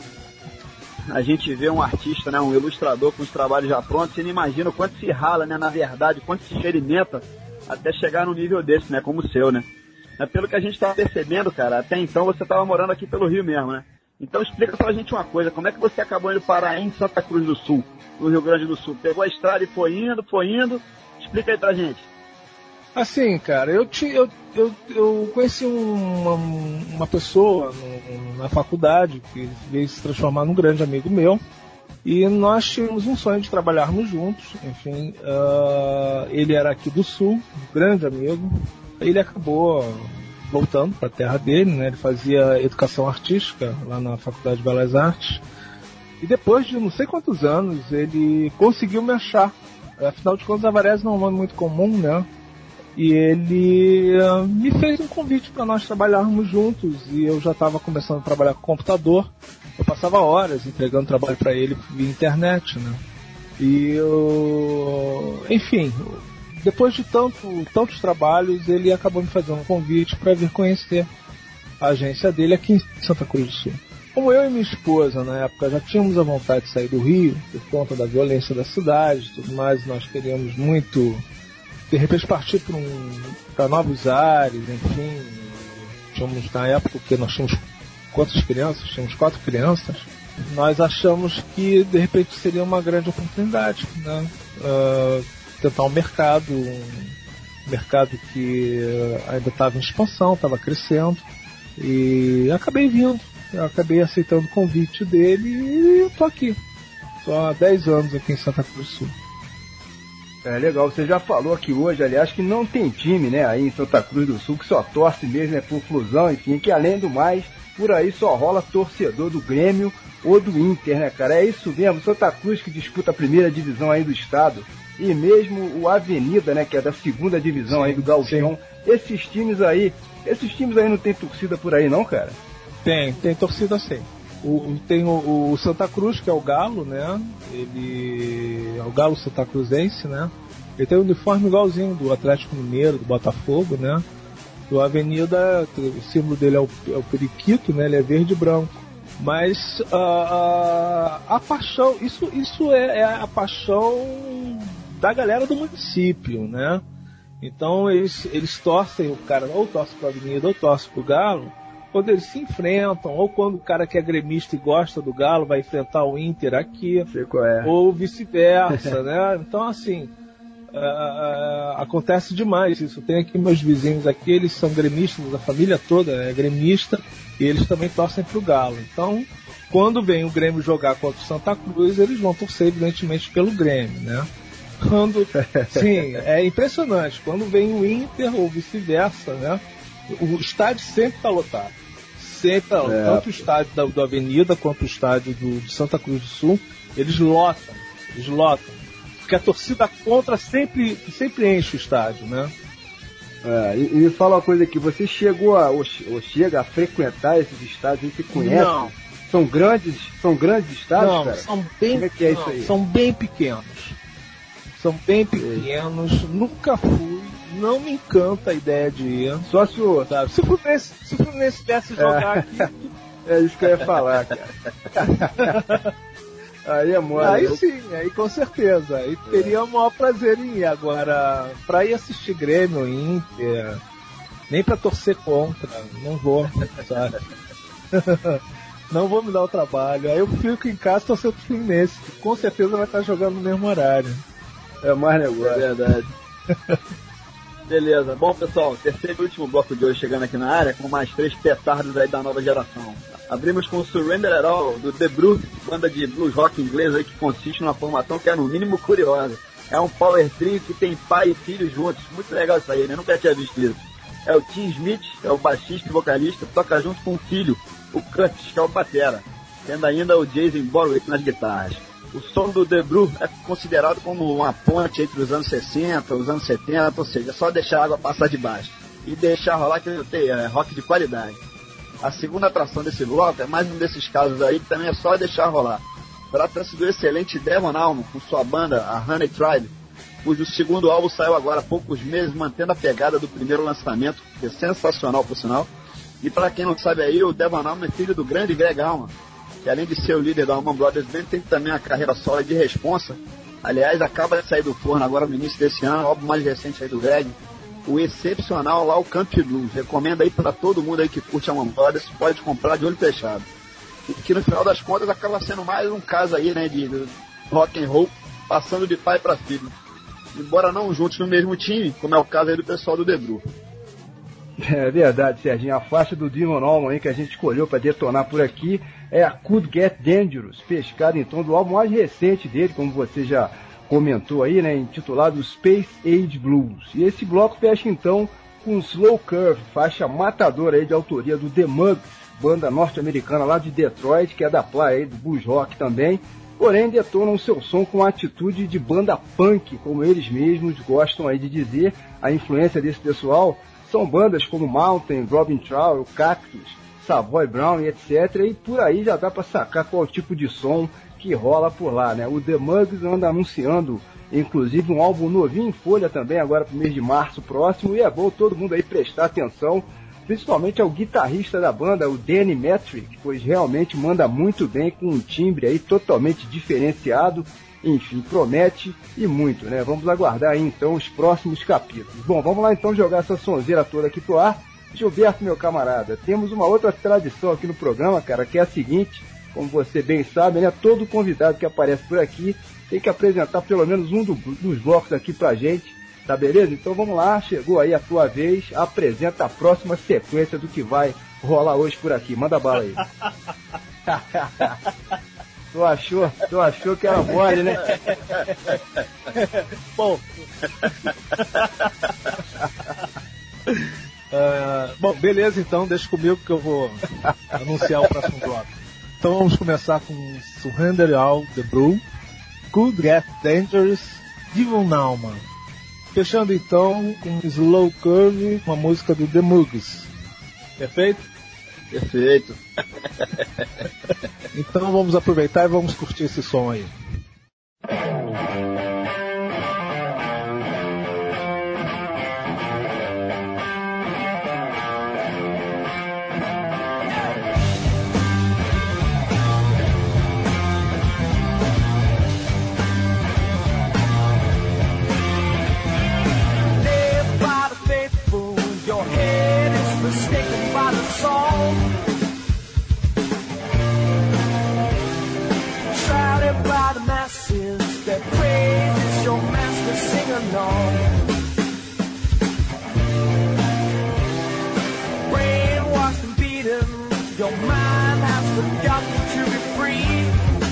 Speaker 3: A gente vê um artista, né, um ilustrador com os trabalhos já prontos, você não imagina o quanto se rala, né, na verdade, o quanto se experimenta até chegar num nível desse, né, como o seu, né? Mas pelo que a gente estava percebendo, cara, até então você estava morando aqui pelo Rio mesmo, né? Então explica pra gente uma coisa, como é que você acabou indo parar em Santa Cruz do Sul, no Rio Grande do Sul? Pegou a estrada e foi indo, foi indo, explica aí pra gente.
Speaker 4: Assim, cara, eu, te, eu, eu, eu conheci uma, uma pessoa no, na faculdade que veio se transformar num grande amigo meu, e nós tínhamos um sonho de trabalharmos juntos, enfim, uh, ele era aqui do Sul, um grande amigo, ele acabou voltando para a terra dele, né? Ele fazia educação artística lá na Faculdade de Belas Artes, e depois de não sei quantos anos ele conseguiu me achar. Afinal de contas, Avarese não é um nome muito comum, né? E ele uh, me fez um convite para nós trabalharmos juntos, e eu já estava começando a trabalhar com computador. Eu passava horas entregando trabalho para ele via internet, né? E eu, enfim, depois de tanto, tantos trabalhos, ele acabou me fazendo um convite para vir conhecer a agência dele aqui em Santa Cruz do Sul. Como eu e minha esposa, na época, já tínhamos a vontade de sair do Rio, por conta da violência da cidade e tudo mais, nós queríamos muito, de repente, partir para um, para novos ares, enfim. Tínhamos, na época, que nós tínhamos quantas crianças? Tínhamos quatro crianças. Nós achamos que, de repente, seria uma grande oportunidade, né? Uh, tentar um mercado, um mercado que ainda estava em expansão, estava crescendo, e acabei vindo, eu acabei aceitando o convite dele e eu tô aqui. Estou há dez anos aqui em Santa Cruz do Sul.
Speaker 2: É legal, você já falou aqui hoje, aliás, que não tem time, né, aí em Santa Cruz do Sul, que só torce mesmo, né, por Flusão, enfim, que além do mais, por aí só rola torcedor do Grêmio ou do Inter, né, cara? É isso mesmo, Santa Cruz que disputa a primeira divisão aí do estado, e mesmo o Avenida, né, que é da segunda divisão, sim, aí do Gauchão, esses times aí, esses times aí não tem torcida por aí não, cara?
Speaker 4: Tem, tem torcida sim. O, tem o, o Santa Cruz, que é o Galo, né, ele é o Galo Santa Cruzense, né, ele tem um uniforme igualzinho do Atlético Mineiro, do Botafogo, né, do Avenida, o símbolo dele é o, é o periquito, né, ele é verde e branco. Mas uh, uh, a paixão, isso, isso é, é a paixão da galera do município, né? Então eles, eles torcem, o cara ou torce para a Avenida ou torce para o Galo, quando eles se enfrentam, ou quando o cara que é gremista e gosta do Galo vai enfrentar o Inter aqui,
Speaker 2: é.
Speaker 4: ou vice-versa, né? Então assim, uh, uh, acontece demais isso. Tem aqui meus vizinhos aqui, eles são gremistas, a família toda é gremista, e eles também torcem pro Galo. Então, quando vem o Grêmio jogar contra o Santa Cruz, eles vão torcer evidentemente pelo Grêmio, né? Quando, sim, é impressionante. Quando vem o Inter ou vice-versa, né? O estádio sempre está lotado. Sempre tá, é, tanto o estádio da, da Avenida quanto o estádio do, de Santa Cruz do Sul, eles lotam, eles lotam. Porque a torcida contra sempre, sempre enche o estádio, né?
Speaker 2: É, e, e me fala uma coisa aqui, você chegou a, ou, ou chega a frequentar esses estádios, você conhece?
Speaker 4: Não.
Speaker 2: São grandes, são grandes estádios,
Speaker 4: não,
Speaker 2: cara?
Speaker 4: São bem,
Speaker 2: Como é que é
Speaker 4: não,
Speaker 2: isso aí?
Speaker 4: São bem pequenos. São bem pequenos, é. Nunca fui, não me encanta a ideia de ir.
Speaker 2: Só se o...
Speaker 4: Sabe? Se o Fluminense, se o Fluminense viesse jogar
Speaker 2: é.
Speaker 4: aqui...
Speaker 2: É isso que eu ia falar, cara. Aí é mole.
Speaker 4: Aí
Speaker 2: eu...
Speaker 4: sim, aí com certeza. Aí teria o maior prazer em ir. Agora, pra ir assistir Grêmio, Inter, nem pra torcer contra, não vou, sabe? Não vou me dar o trabalho. Aí eu fico em casa torcendo pro Fluminense, que com certeza vai estar jogando no mesmo horário.
Speaker 2: É mais negócio.
Speaker 3: É verdade. Beleza. Bom, pessoal, terceiro e último bloco de hoje chegando aqui na área com mais três petardos aí da nova geração. Abrimos com o Surrender At All, do The Brew, banda de blues rock inglesa aí que consiste numa formação que é no mínimo curiosa. É um power trio que tem pai e filho juntos. Muito legal isso aí, né? Nunca tinha visto isso. É o Tim Smith, é o baixista e vocalista, toca junto com o filho, o Curtis, que é o batera. Tendo ainda o Jason Borwick nas guitarras. O som do The Brew é considerado como uma ponte entre os anos sessenta e os anos setenta, ou seja, é só deixar a água passar de baixo e deixar rolar que tem é, rock de qualidade. A segunda atração desse bloco é mais um desses casos aí que também é só deixar rolar. Trata-se do excelente Devon Allman com sua banda, a Honey Tribe, cujo segundo álbum saiu agora há poucos meses, mantendo a pegada do primeiro lançamento, que é sensacional por sinal. E para quem não sabe aí, o Devon Allman é filho do grande Greg Allman, que além de ser o líder da Allman Brothers Band, tem também a carreira solo de responsa. Aliás, acaba de sair do forno agora no início desse ano, o álbum mais recente aí do Greg, o excepcional lá, o Country Blues. Recomendo aí para todo mundo aí que curte a Allman Brothers, pode comprar de olho fechado. E que no final das contas acaba sendo mais um caso aí, né, de, de rock and roll, passando de pai para filho. Embora não juntos no mesmo time, como é o caso aí do pessoal do The Brew.
Speaker 2: É verdade, Serginho. A faixa do Devon Allman aí que a gente escolheu para detonar por aqui é a Could Get Dangerous, pescada então do álbum mais recente dele, como você já comentou aí, né, intitulado Space Age Blues. E esse bloco fecha então com Slow Curve, faixa matadora aí de autoria do The Mugs, banda norte-americana lá de Detroit, que é da praia aí do blues rock também, porém detonam seu som com a atitude de banda punk, como eles mesmos gostam aí de dizer. A influência desse pessoal são bandas como Mountain, Robin Trower, Cactus, Savoy Brown e etcétera. E por aí já dá para sacar qual tipo de som que rola por lá, né? O The Mugs anda anunciando, inclusive, um álbum novinho em folha também, agora pro mês de março próximo, e é bom todo mundo aí prestar atenção, principalmente ao guitarrista da banda, o Danny Metric, pois realmente manda muito bem, com um timbre aí totalmente diferenciado. Enfim, promete e muito, né? Vamos aguardar aí então os próximos capítulos. Bom, vamos lá então jogar essa sonzeira toda aqui pro ar. Gilberto, meu camarada, temos uma outra tradição aqui no programa, cara, que é a seguinte: como você bem sabe, né? Todo convidado que aparece por aqui tem que apresentar pelo menos um do, dos blocos aqui pra gente, tá beleza? Então vamos lá, chegou aí a tua vez, apresenta a próxima sequência do que vai rolar hoje por aqui. Manda bala aí. Tu achou, tu achou que era mole, né?
Speaker 4: Bom, uh, bom, beleza então, deixa comigo que eu vou anunciar o próximo bloco. Então vamos começar com Surrender All, The Brew, Could Get Dangerous, Devon Allman. Fechando então com Slow Curve, uma música do The Mugs. Perfeito?
Speaker 3: Perfeito.
Speaker 4: Então vamos aproveitar e vamos curtir esse som aí.
Speaker 5: Brainwashed and beaten, your mind has forgotten to be free.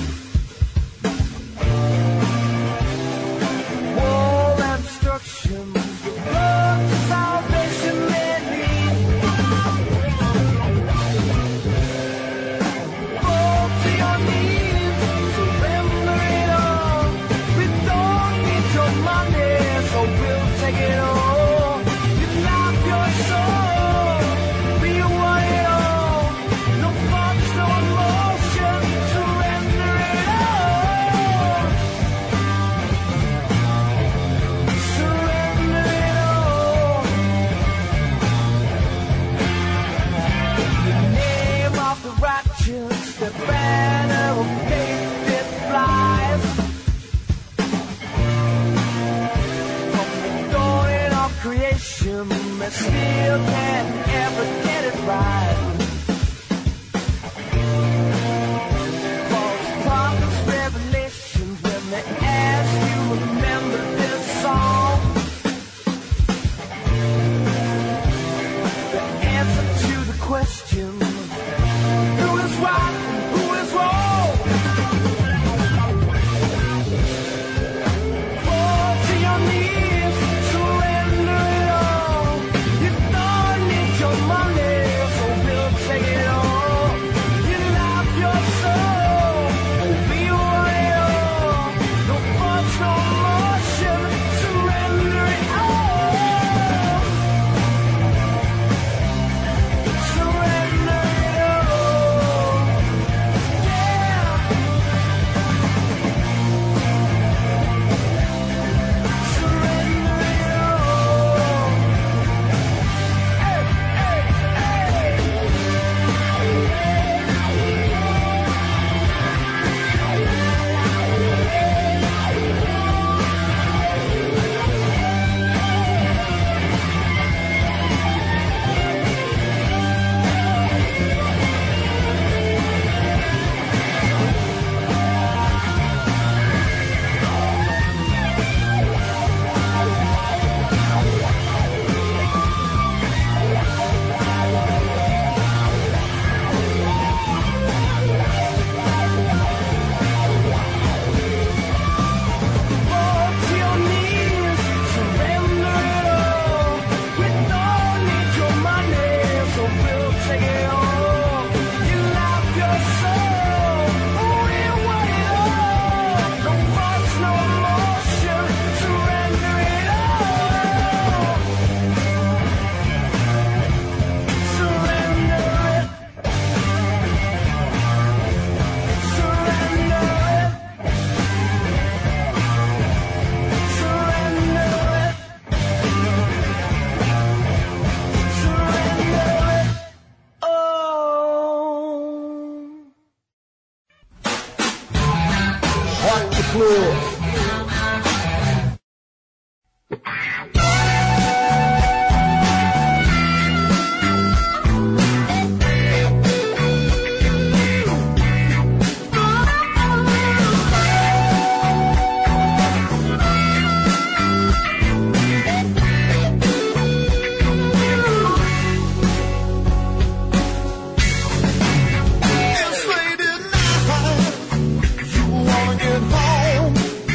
Speaker 5: War and destruction, the blood to salvation they need. Fall to your knees, surrender it all. We don't need your money, so we'll take it all. You love your soul, be one it all. No thoughts, no emotion, surrender.
Speaker 2: Flu.
Speaker 5: It's late at night. You wanna get home.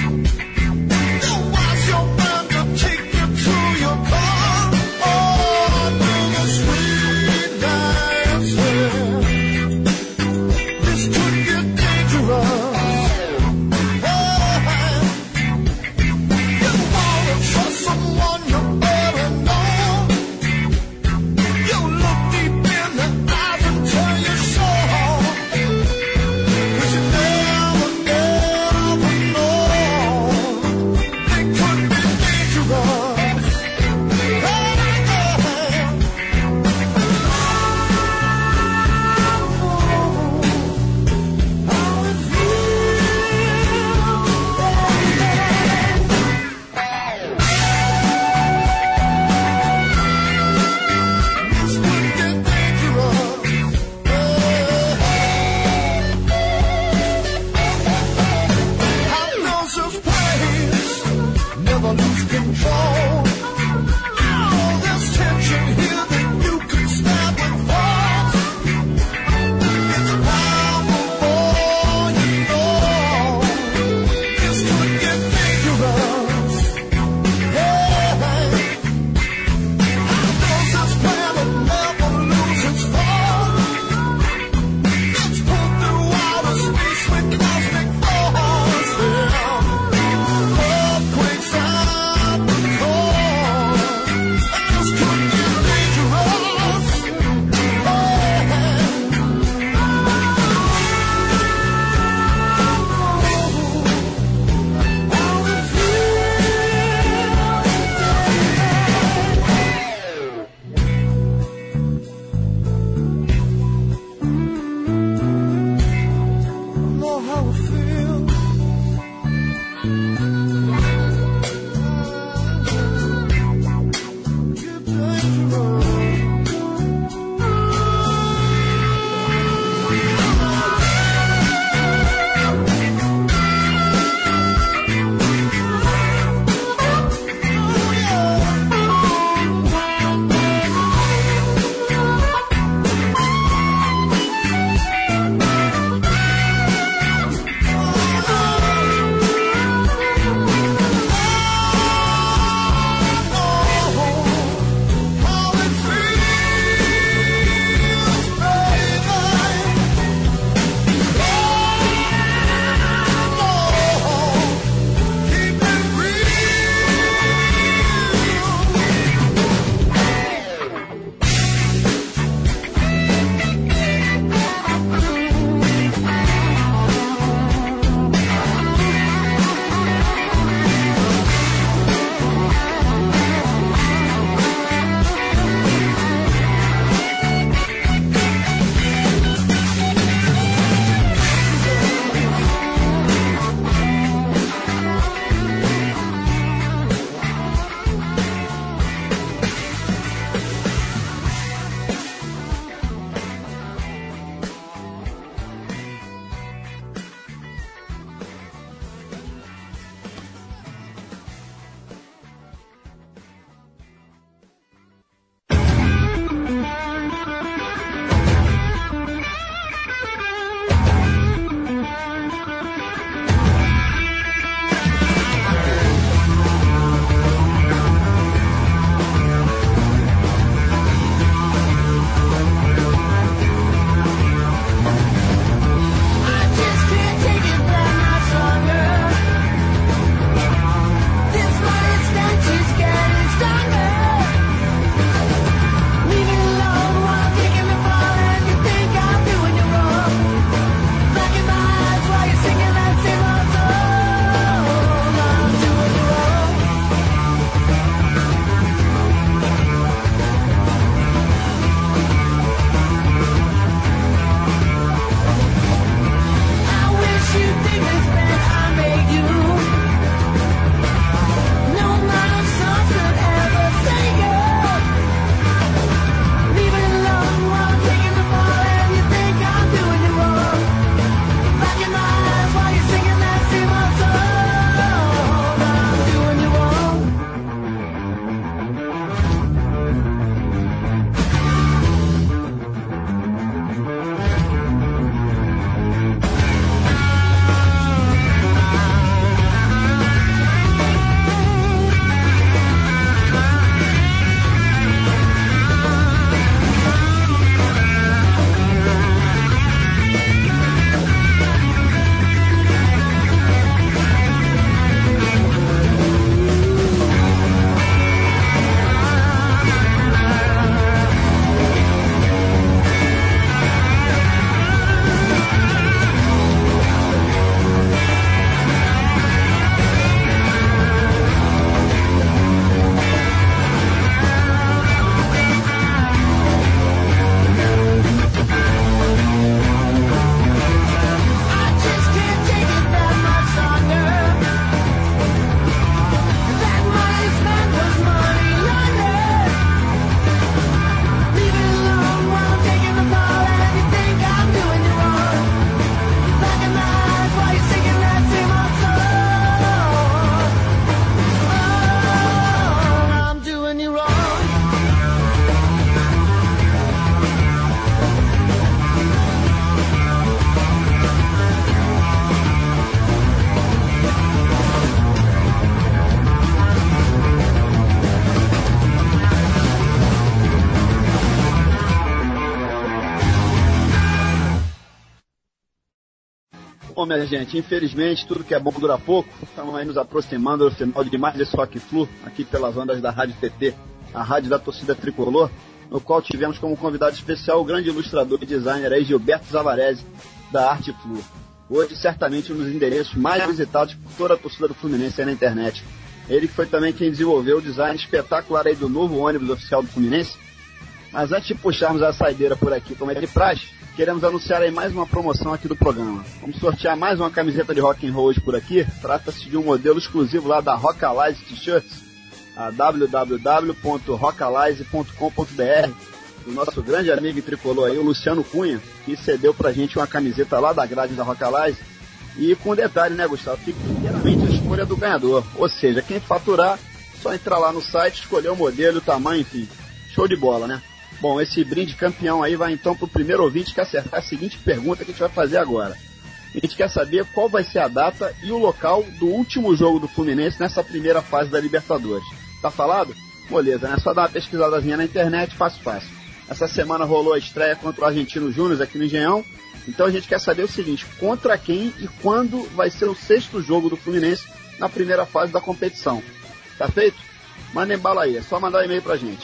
Speaker 3: Bom, minha gente, infelizmente tudo que é bom dura pouco. Estamos aí nos aproximando do final de mais esse Rock Flu, aqui pelas ondas da Rádio T T, a rádio da torcida tricolor, no qual tivemos como convidado especial o grande ilustrador e designer aí, Gilberto Zavarese, da Arte Flu. Hoje, certamente, um dos endereços mais visitados por toda a torcida do Fluminense aí na internet. Ele que foi também quem desenvolveu o design espetacular aí do novo ônibus oficial do Fluminense. Mas antes de puxarmos a saideira por aqui, como é de praxe, queremos anunciar aí mais uma promoção aqui do programa. Vamos sortear mais uma camiseta de rock and roll hoje por aqui. Trata-se de um modelo exclusivo lá da Rockalize T-Shirts, a w w w ponto rockalize ponto com ponto b r, do nosso grande amigo e tricolor aí, o Luciano Cunha, que cedeu pra gente uma camiseta lá da grade da Rockalize. E com detalhe, né, Gustavo, fica inteiramente a escolha do ganhador. Ou seja, quem faturar, só entrar lá no site, escolher o modelo, o tamanho, enfim. Show de bola, né? Bom, esse brinde campeão aí vai então pro primeiro ouvinte que acertar a seguinte pergunta que a gente vai fazer agora. A gente quer saber qual vai ser a data e o local do último jogo do Fluminense nessa primeira fase da Libertadores. Tá falado? Beleza, né? Só dar uma pesquisadazinha na internet, fácil, fácil. Essa semana rolou a estreia contra o Argentino Júnior aqui no Engenhão. Então a gente quer saber o seguinte, contra quem e quando vai ser o sexto jogo do Fluminense na primeira fase da competição. Tá feito? Manda embala aí, é só mandar um e-mail pra gente.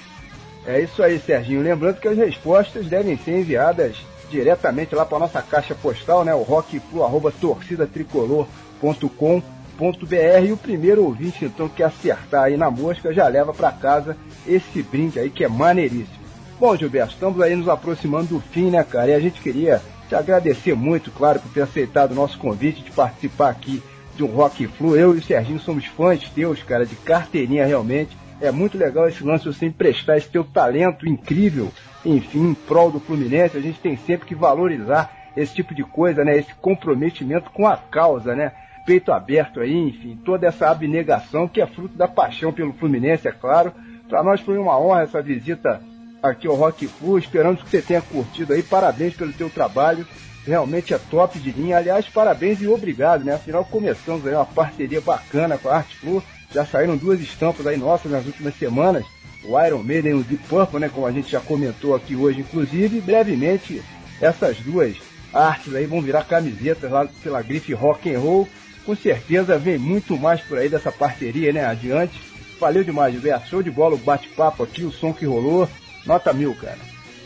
Speaker 2: É isso aí, Serginho. Lembrando que as respostas devem ser enviadas diretamente lá para nossa caixa postal, né? O rockflu arroba torcida tricolor ponto com ponto b r. E o primeiro ouvinte, então, que acertar aí na mosca já leva para casa esse brinde aí que é maneiríssimo. Bom, Gilberto, estamos aí nos aproximando do fim, né, cara? E a gente queria te agradecer muito, claro, por ter aceitado o nosso convite de participar aqui de um Rock Flu. Eu e o Serginho somos fãs teus, cara, de carteirinha realmente. É muito legal esse lance, você emprestar esse teu talento incrível, enfim, em prol do Fluminense. A gente tem sempre que valorizar esse tipo de coisa, né? Esse comprometimento com a causa, né? Peito aberto aí, enfim, toda essa abnegação que é fruto da paixão pelo Fluminense, é claro. Para nós foi uma honra essa visita aqui ao Rock Flu. Esperamos que você tenha curtido aí. Parabéns pelo teu trabalho. Realmente é top de linha. Aliás, parabéns e obrigado, né? Afinal, começamos aí uma parceria bacana com a Arte Flu. Já saíram duas estampas aí nossas nas últimas semanas, o Iron Maiden e o Deep Purple, né, como a gente já comentou aqui hoje, inclusive, e brevemente essas duas artes aí vão virar camisetas lá pela grife Rock and Roll. Com certeza vem muito mais por aí dessa parceria, né, adiante. Valeu demais, Gilberto. Show de bola o bate-papo aqui, o som que rolou. Nota mil, cara.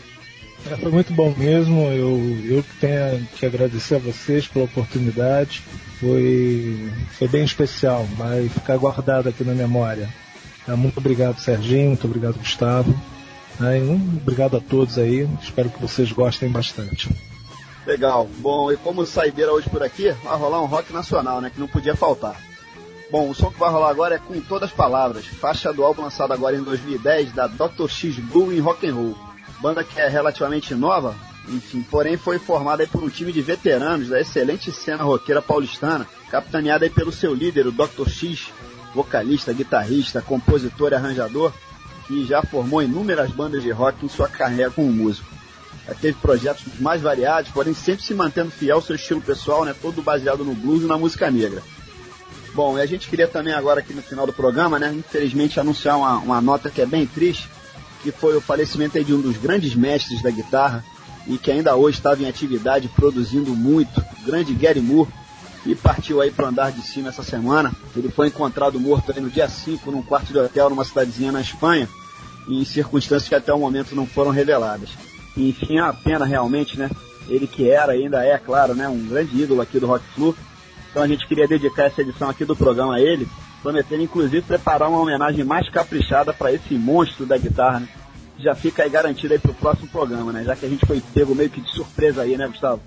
Speaker 4: É, foi muito bom mesmo. Eu, eu que tenho que agradecer a vocês pela oportunidade. Foi, foi bem especial, vai ficar guardado aqui na memória. É, muito obrigado, Serginho, muito obrigado, Gustavo. É, um, obrigado a todos aí, espero que vocês gostem bastante.
Speaker 3: Legal. Bom, e como saideira hoje por aqui, vai rolar um rock nacional, né, que não podia faltar. Bom, o som que vai rolar agora é Com Todas as Palavras, faixa do álbum lançado agora em dois mil e dez, da doutor X Blue em Rock and Roll. Banda que é relativamente nova, enfim, porém foi formada aí por um time de veteranos da excelente cena roqueira paulistana, capitaneada aí pelo seu líder, o doutor X, vocalista, guitarrista, compositor e arranjador, que já formou inúmeras bandas de rock em sua carreira como músico. Já teve projetos mais variados, porém sempre se mantendo fiel ao seu estilo pessoal, né, todo baseado no blues e na música negra. Bom, e a gente queria também agora aqui no final do programa, né, infelizmente anunciar uma, uma nota que é bem triste, que foi o falecimento aí de um dos grandes mestres da guitarra, e que ainda hoje estava em atividade, produzindo muito, o grande Gary Moore, e partiu aí para o andar de cima essa semana. Ele foi encontrado morto aí no dia cinco, num quarto de hotel, numa cidadezinha na Espanha, em circunstâncias que até o momento não foram reveladas. E, enfim, é uma pena realmente, né? Ele que era, ainda é, claro, né, um grande ídolo aqui do Rock Flu. Então a gente queria dedicar essa edição aqui do programa a ele, prometendo inclusive preparar uma homenagem mais caprichada para esse monstro da guitarra, né? Já fica aí garantido aí pro próximo programa, né? Já que a gente foi pego meio que de surpresa aí, né, Gustavo?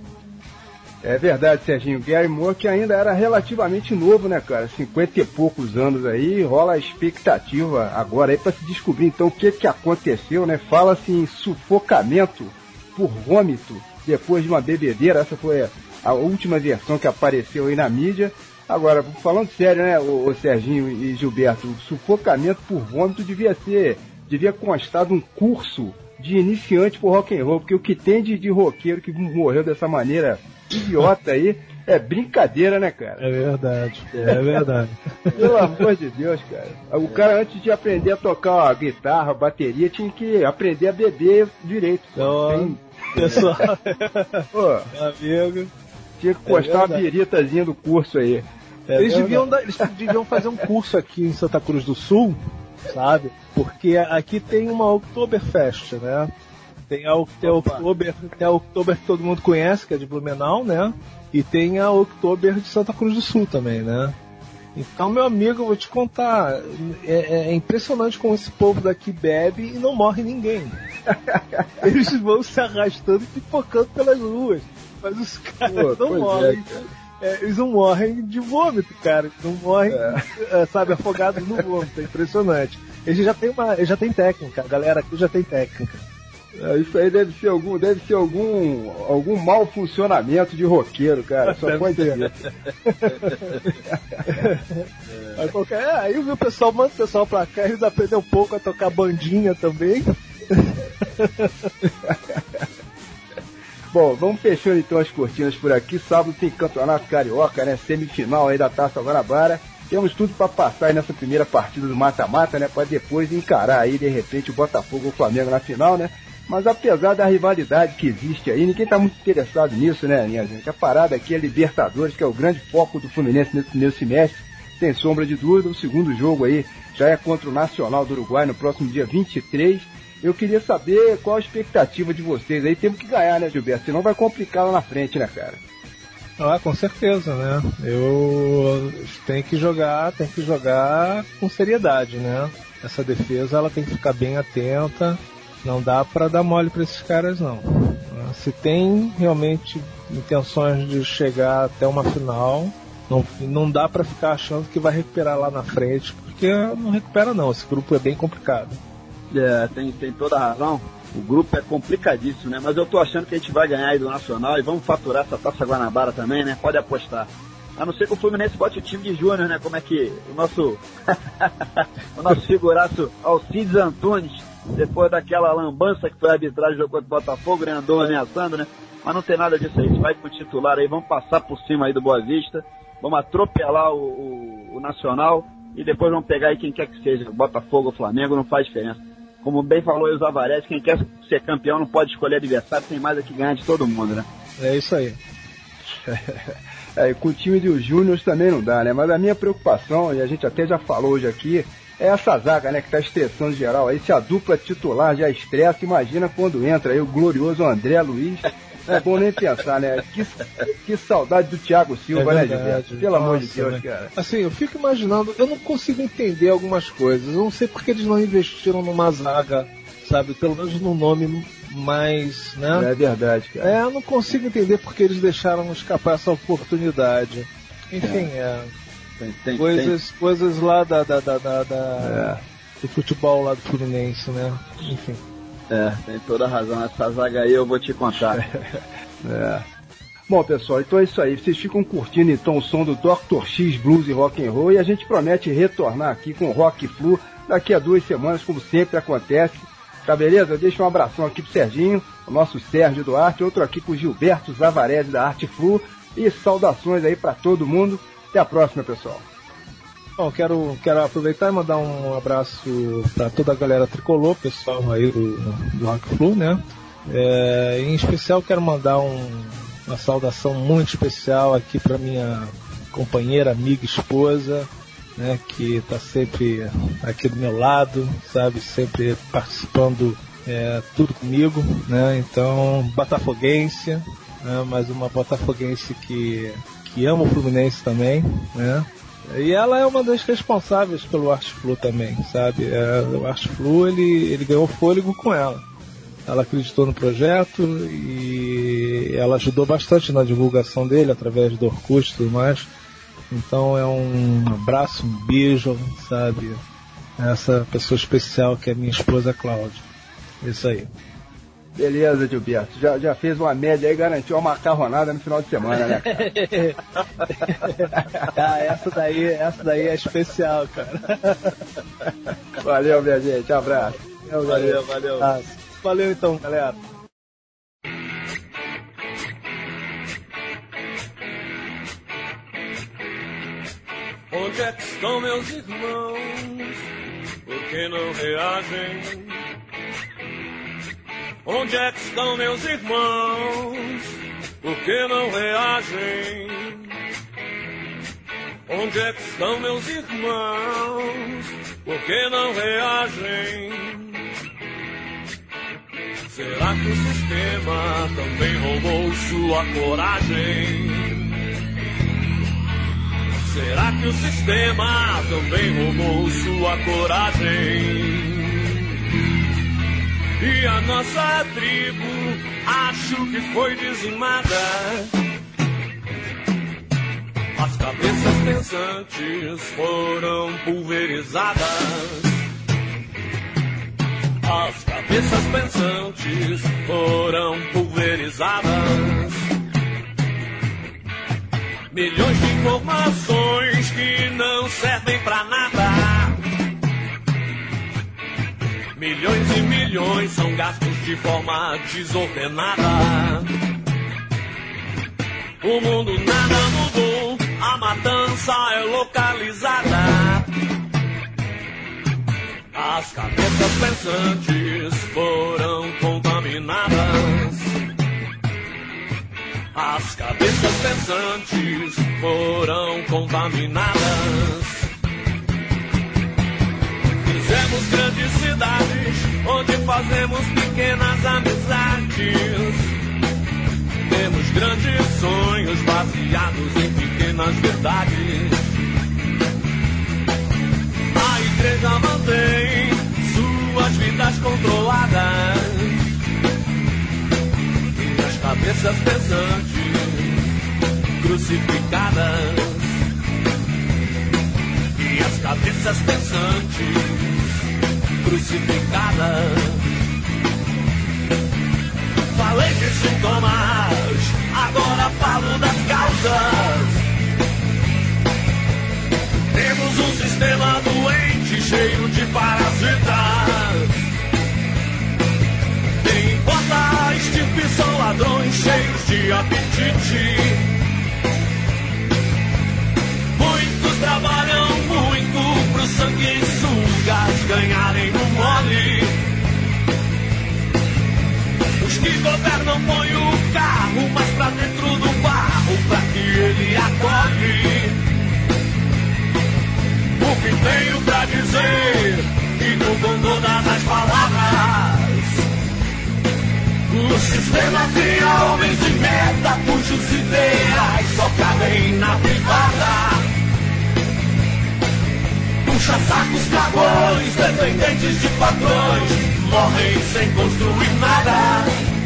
Speaker 2: É verdade, Serginho. Gary Moore, que ainda era relativamente novo, né, cara? cinquenta e poucos anos aí, rola a expectativa agora aí para se descobrir então o que que aconteceu, né? Fala-se em sufocamento por vômito depois de uma bebedeira. Essa foi a última versão que apareceu aí na mídia. Agora, falando sério, né, o, o Serginho e Gilberto, o sufocamento por vômito devia ser, devia constar de um curso de iniciante por rock and roll, porque o que tem de, de roqueiro que morreu dessa maneira idiota aí é brincadeira, né, cara?
Speaker 4: É verdade, é verdade.
Speaker 2: Pelo amor de Deus, cara. O cara, antes de aprender a tocar a guitarra, a bateria, tinha que aprender a beber direito.
Speaker 4: Então,
Speaker 2: tem...
Speaker 4: pessoal,
Speaker 2: Pô,
Speaker 4: amigo...
Speaker 2: Tinha que postar uma biritazinha do curso aí.
Speaker 4: É eles, deviam dar, eles deviam fazer um curso aqui em Santa Cruz do Sul, sabe? Porque aqui tem uma Oktoberfest, né? Tem a, tem a Oktober, tem a Oktober que todo mundo conhece, que é de Blumenau, né? E tem a Oktober de Santa Cruz do Sul também, né? Então, meu amigo, eu vou te contar, é, é impressionante como esse povo daqui bebe e não morre ninguém. Eles vão se arrastando e pipocando pelas ruas, mas os caras Pô, não morrem. É, cara. É, eles não morrem de vômito, cara. Eles não morrem, é. sabe, afogados no vômito. É impressionante. Eles já têm uma, eles já têm técnica, a galera aqui já tem técnica.
Speaker 2: É, isso aí deve ser algum, deve ser algum, algum mau funcionamento de roqueiro, cara. Só pode ser.
Speaker 4: Aí, qualquer, é, aí o pessoal manda o pessoal pra cá, eles aprendem um pouco a tocar bandinha também.
Speaker 2: Bom, vamos fechando então as cortinas por aqui. Sábado tem Campeonato Carioca, né? Semifinal aí da Taça Guanabara. Temos tudo para passar aí nessa primeira partida do mata-mata, né? Para depois encarar aí, de repente, o Botafogo ou o Flamengo na final, né? Mas apesar da rivalidade que existe aí, ninguém tá muito interessado nisso, né, minha gente? A parada aqui é Libertadores, que é o grande foco do Fluminense nesse primeiro semestre. Sem sombra de dúvida, o segundo jogo aí já é contra o Nacional do Uruguai no próximo dia vinte e três. Eu queria saber qual a expectativa de vocês aí. Temos que ganhar, né, Gilberto? Senão vai complicar lá na frente, né, cara?
Speaker 4: Ah, com certeza, né? Eu tenho que jogar, tem que jogar com seriedade, né? Essa defesa, ela tem que ficar bem atenta. Não dá pra dar mole pra esses caras, não. Se tem realmente intenções de chegar até uma final, não, não dá pra ficar achando que vai recuperar lá na frente, porque não recupera não, esse grupo é bem complicado.
Speaker 3: É, tem, tem toda a razão. O grupo é complicadíssimo, né? Mas eu tô achando que a gente vai ganhar aí do Nacional e vamos faturar essa Taça Guanabara também, né? Pode apostar. A não ser que o Fluminense bote o time de Júnior, né? Como é que o nosso o nosso figuraço Alcides Antunes, depois daquela lambança que foi a arbitragem do jogo contra o Botafogo, né? Andou ameaçando, né? Mas não tem nada disso aí. A gente vai com o titular aí, vamos passar por cima aí do Boa Vista, vamos atropelar o, o, o Nacional e depois vamos pegar aí quem quer que seja, Botafogo ou Flamengo, não faz diferença. Como bem falou aí o Zavarese, quem quer ser campeão não pode escolher adversário, tem mais a que ganhar de todo mundo, né?
Speaker 4: É isso aí.
Speaker 2: É, e com o time de Júnior também não dá, né? Mas a minha preocupação, e a gente até já falou hoje aqui, é essa zaga, né, que tá estressando geral. Aí se a dupla titular já estressa, imagina quando entra aí o glorioso André Luiz. Não é bom nem pensar, né? Que, que saudade do Thiago Silva, é verdade, né, Gilberto? Pelo Nossa, amor de Deus, né? Cara.
Speaker 4: Assim, eu fico imaginando, eu não consigo entender algumas coisas. Eu não sei porque eles não investiram numa zaga, sabe? Pelo menos num nome mais, né?
Speaker 2: É verdade, cara.
Speaker 4: É, eu não consigo entender porque eles deixaram escapar essa oportunidade. Enfim, é. é
Speaker 3: tem, tem,
Speaker 4: coisas,
Speaker 3: tem.
Speaker 4: coisas lá da, da, da, da, da é. do futebol lá do Fluminense, né? Enfim.
Speaker 3: É, tem toda a razão. Essa zaga aí eu vou te contar.
Speaker 2: É. Bom, pessoal, então é isso aí. Vocês ficam curtindo então o som do doutor X Blues e Rock and Roll e a gente promete retornar aqui com o Rock Flu daqui a duas semanas, como sempre acontece. Tá beleza? Deixa um abração aqui pro Serginho, o nosso Sérgio Duarte, outro aqui pro Gilberto Zavarese da Arte Flu e saudações aí pra todo mundo. Até a próxima, pessoal.
Speaker 4: Bom, quero, quero aproveitar e mandar um abraço para toda a galera tricolor, pessoal aí do, do Rock Flu, né? É, em especial quero mandar um, uma saudação muito especial aqui para minha companheira, amiga, esposa, né? Que está sempre aqui do meu lado, sabe? Sempre participando é, tudo comigo, né? Então, botafoguense, né? Mais uma botafoguense que, que ama o Fluminense também, né? E ela é uma das responsáveis pelo Arte Flu também, sabe? É, o Arte Flu, ele, ele ganhou fôlego com ela. Ela acreditou no projeto e ela ajudou bastante na divulgação dele, através do Orkut e tudo mais. Então é um abraço, um beijo, sabe? Essa pessoa especial que é minha esposa Cláudia. Isso aí.
Speaker 2: Beleza, Gilberto. Já, já fez uma média aí e garantiu uma macarronada no final de semana, né, cara?
Speaker 4: Ah, essa daí, essa daí é especial, cara.
Speaker 2: Valeu, minha gente. Abraço.
Speaker 3: Valeu, valeu. Valeu,
Speaker 4: ah, valeu então, galera.
Speaker 5: Onde é que estão meus irmãos? Por que não reagem? Onde é que estão meus irmãos?
Speaker 6: por que não reagem? Onde é que estão meus irmãos? Por que não reagem? Será que o sistema também roubou sua coragem? Será que o sistema também roubou sua coragem? E a nossa tribo acho que foi dizimada. As cabeças pensantes foram pulverizadas. As cabeças pensantes foram pulverizadas. Milhões de informações que não servem pra nada. Milhões e milhões são gastos de forma desordenada. O mundo nada mudou, a matança é localizada. As cabeças pensantes foram contaminadas. As cabeças pensantes foram contaminadas. Fizemos grandes cidades, onde fazemos pequenas amizades. Temos grandes sonhos baseados em pequenas verdades. A igreja mantém suas vidas controladas. E as cabeças pensantes crucificadas. E as cabeças pensantes crucificadas. Falei de sintomas, agora falo das causas. Temos um sistema doente, cheio de parasitas. Quem importa a estirpe são ladrões cheios de apetite. Muitos trabalham muito pro sanguessugas ganharem no mole. Os que governam põem o carro mais pra dentro do barro pra que ele acolhe. O que tenho pra dizer e não com todas as palavras. O sistema cria homens de merda cujos ideais só cabem na privada. Puxa-sacos, cagões, dependentes de patrões, morrem sem construir nada.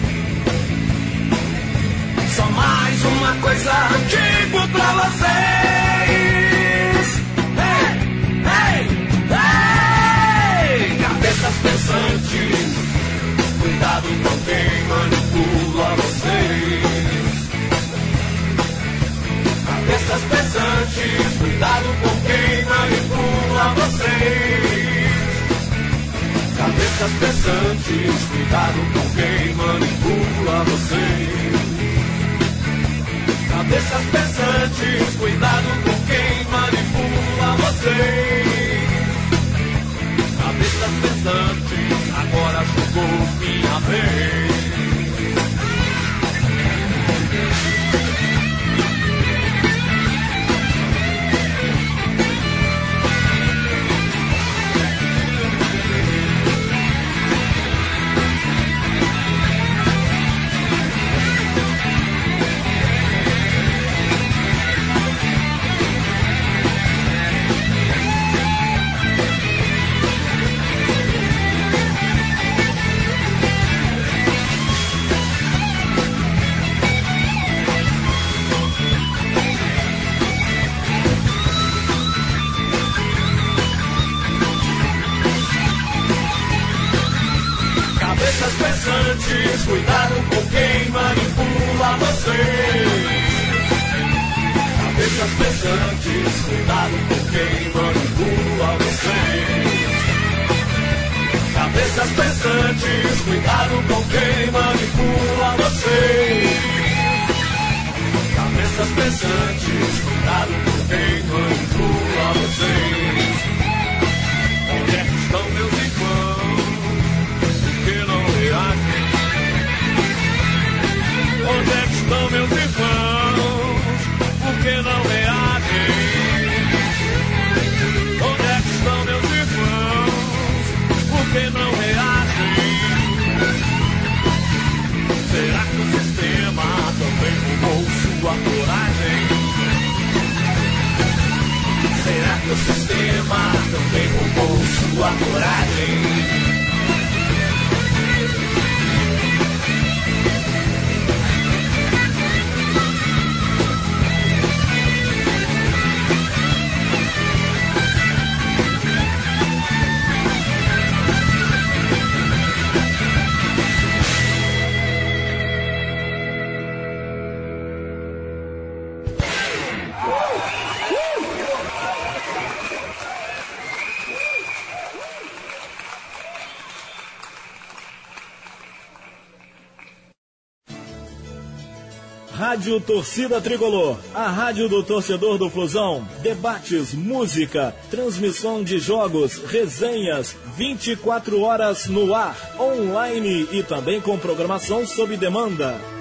Speaker 6: Só mais uma coisa digo pra vocês. Ei, ei, ei, cabeças pensantes, cuidado com quem manipula vocês. Cabeças pensantes, cuidado com quem manipula vocês. Cabeças pensantes, cuidado com quem manipula vocês. Cabeças pensantes, cuidado com quem manipula vocês. Cabeças pensantes, agora chegou minha vez. Cuidado com quem manipula vocês. Cabeças pensantes, cuidado com quem manipula vocês. Cabeças pensantes, cuidado com quem manipula vocês. Cabeças pensantes, cuidado com quem manipula vocês. Onde é que estão meus irmãos? Por que não reagem? Onde é que estão meus
Speaker 1: Rádio Torcida Tricolor, a rádio do torcedor do Flusão. Debates, música, transmissão de jogos, resenhas, vinte e quatro horas no ar, online e também com programação sob demanda.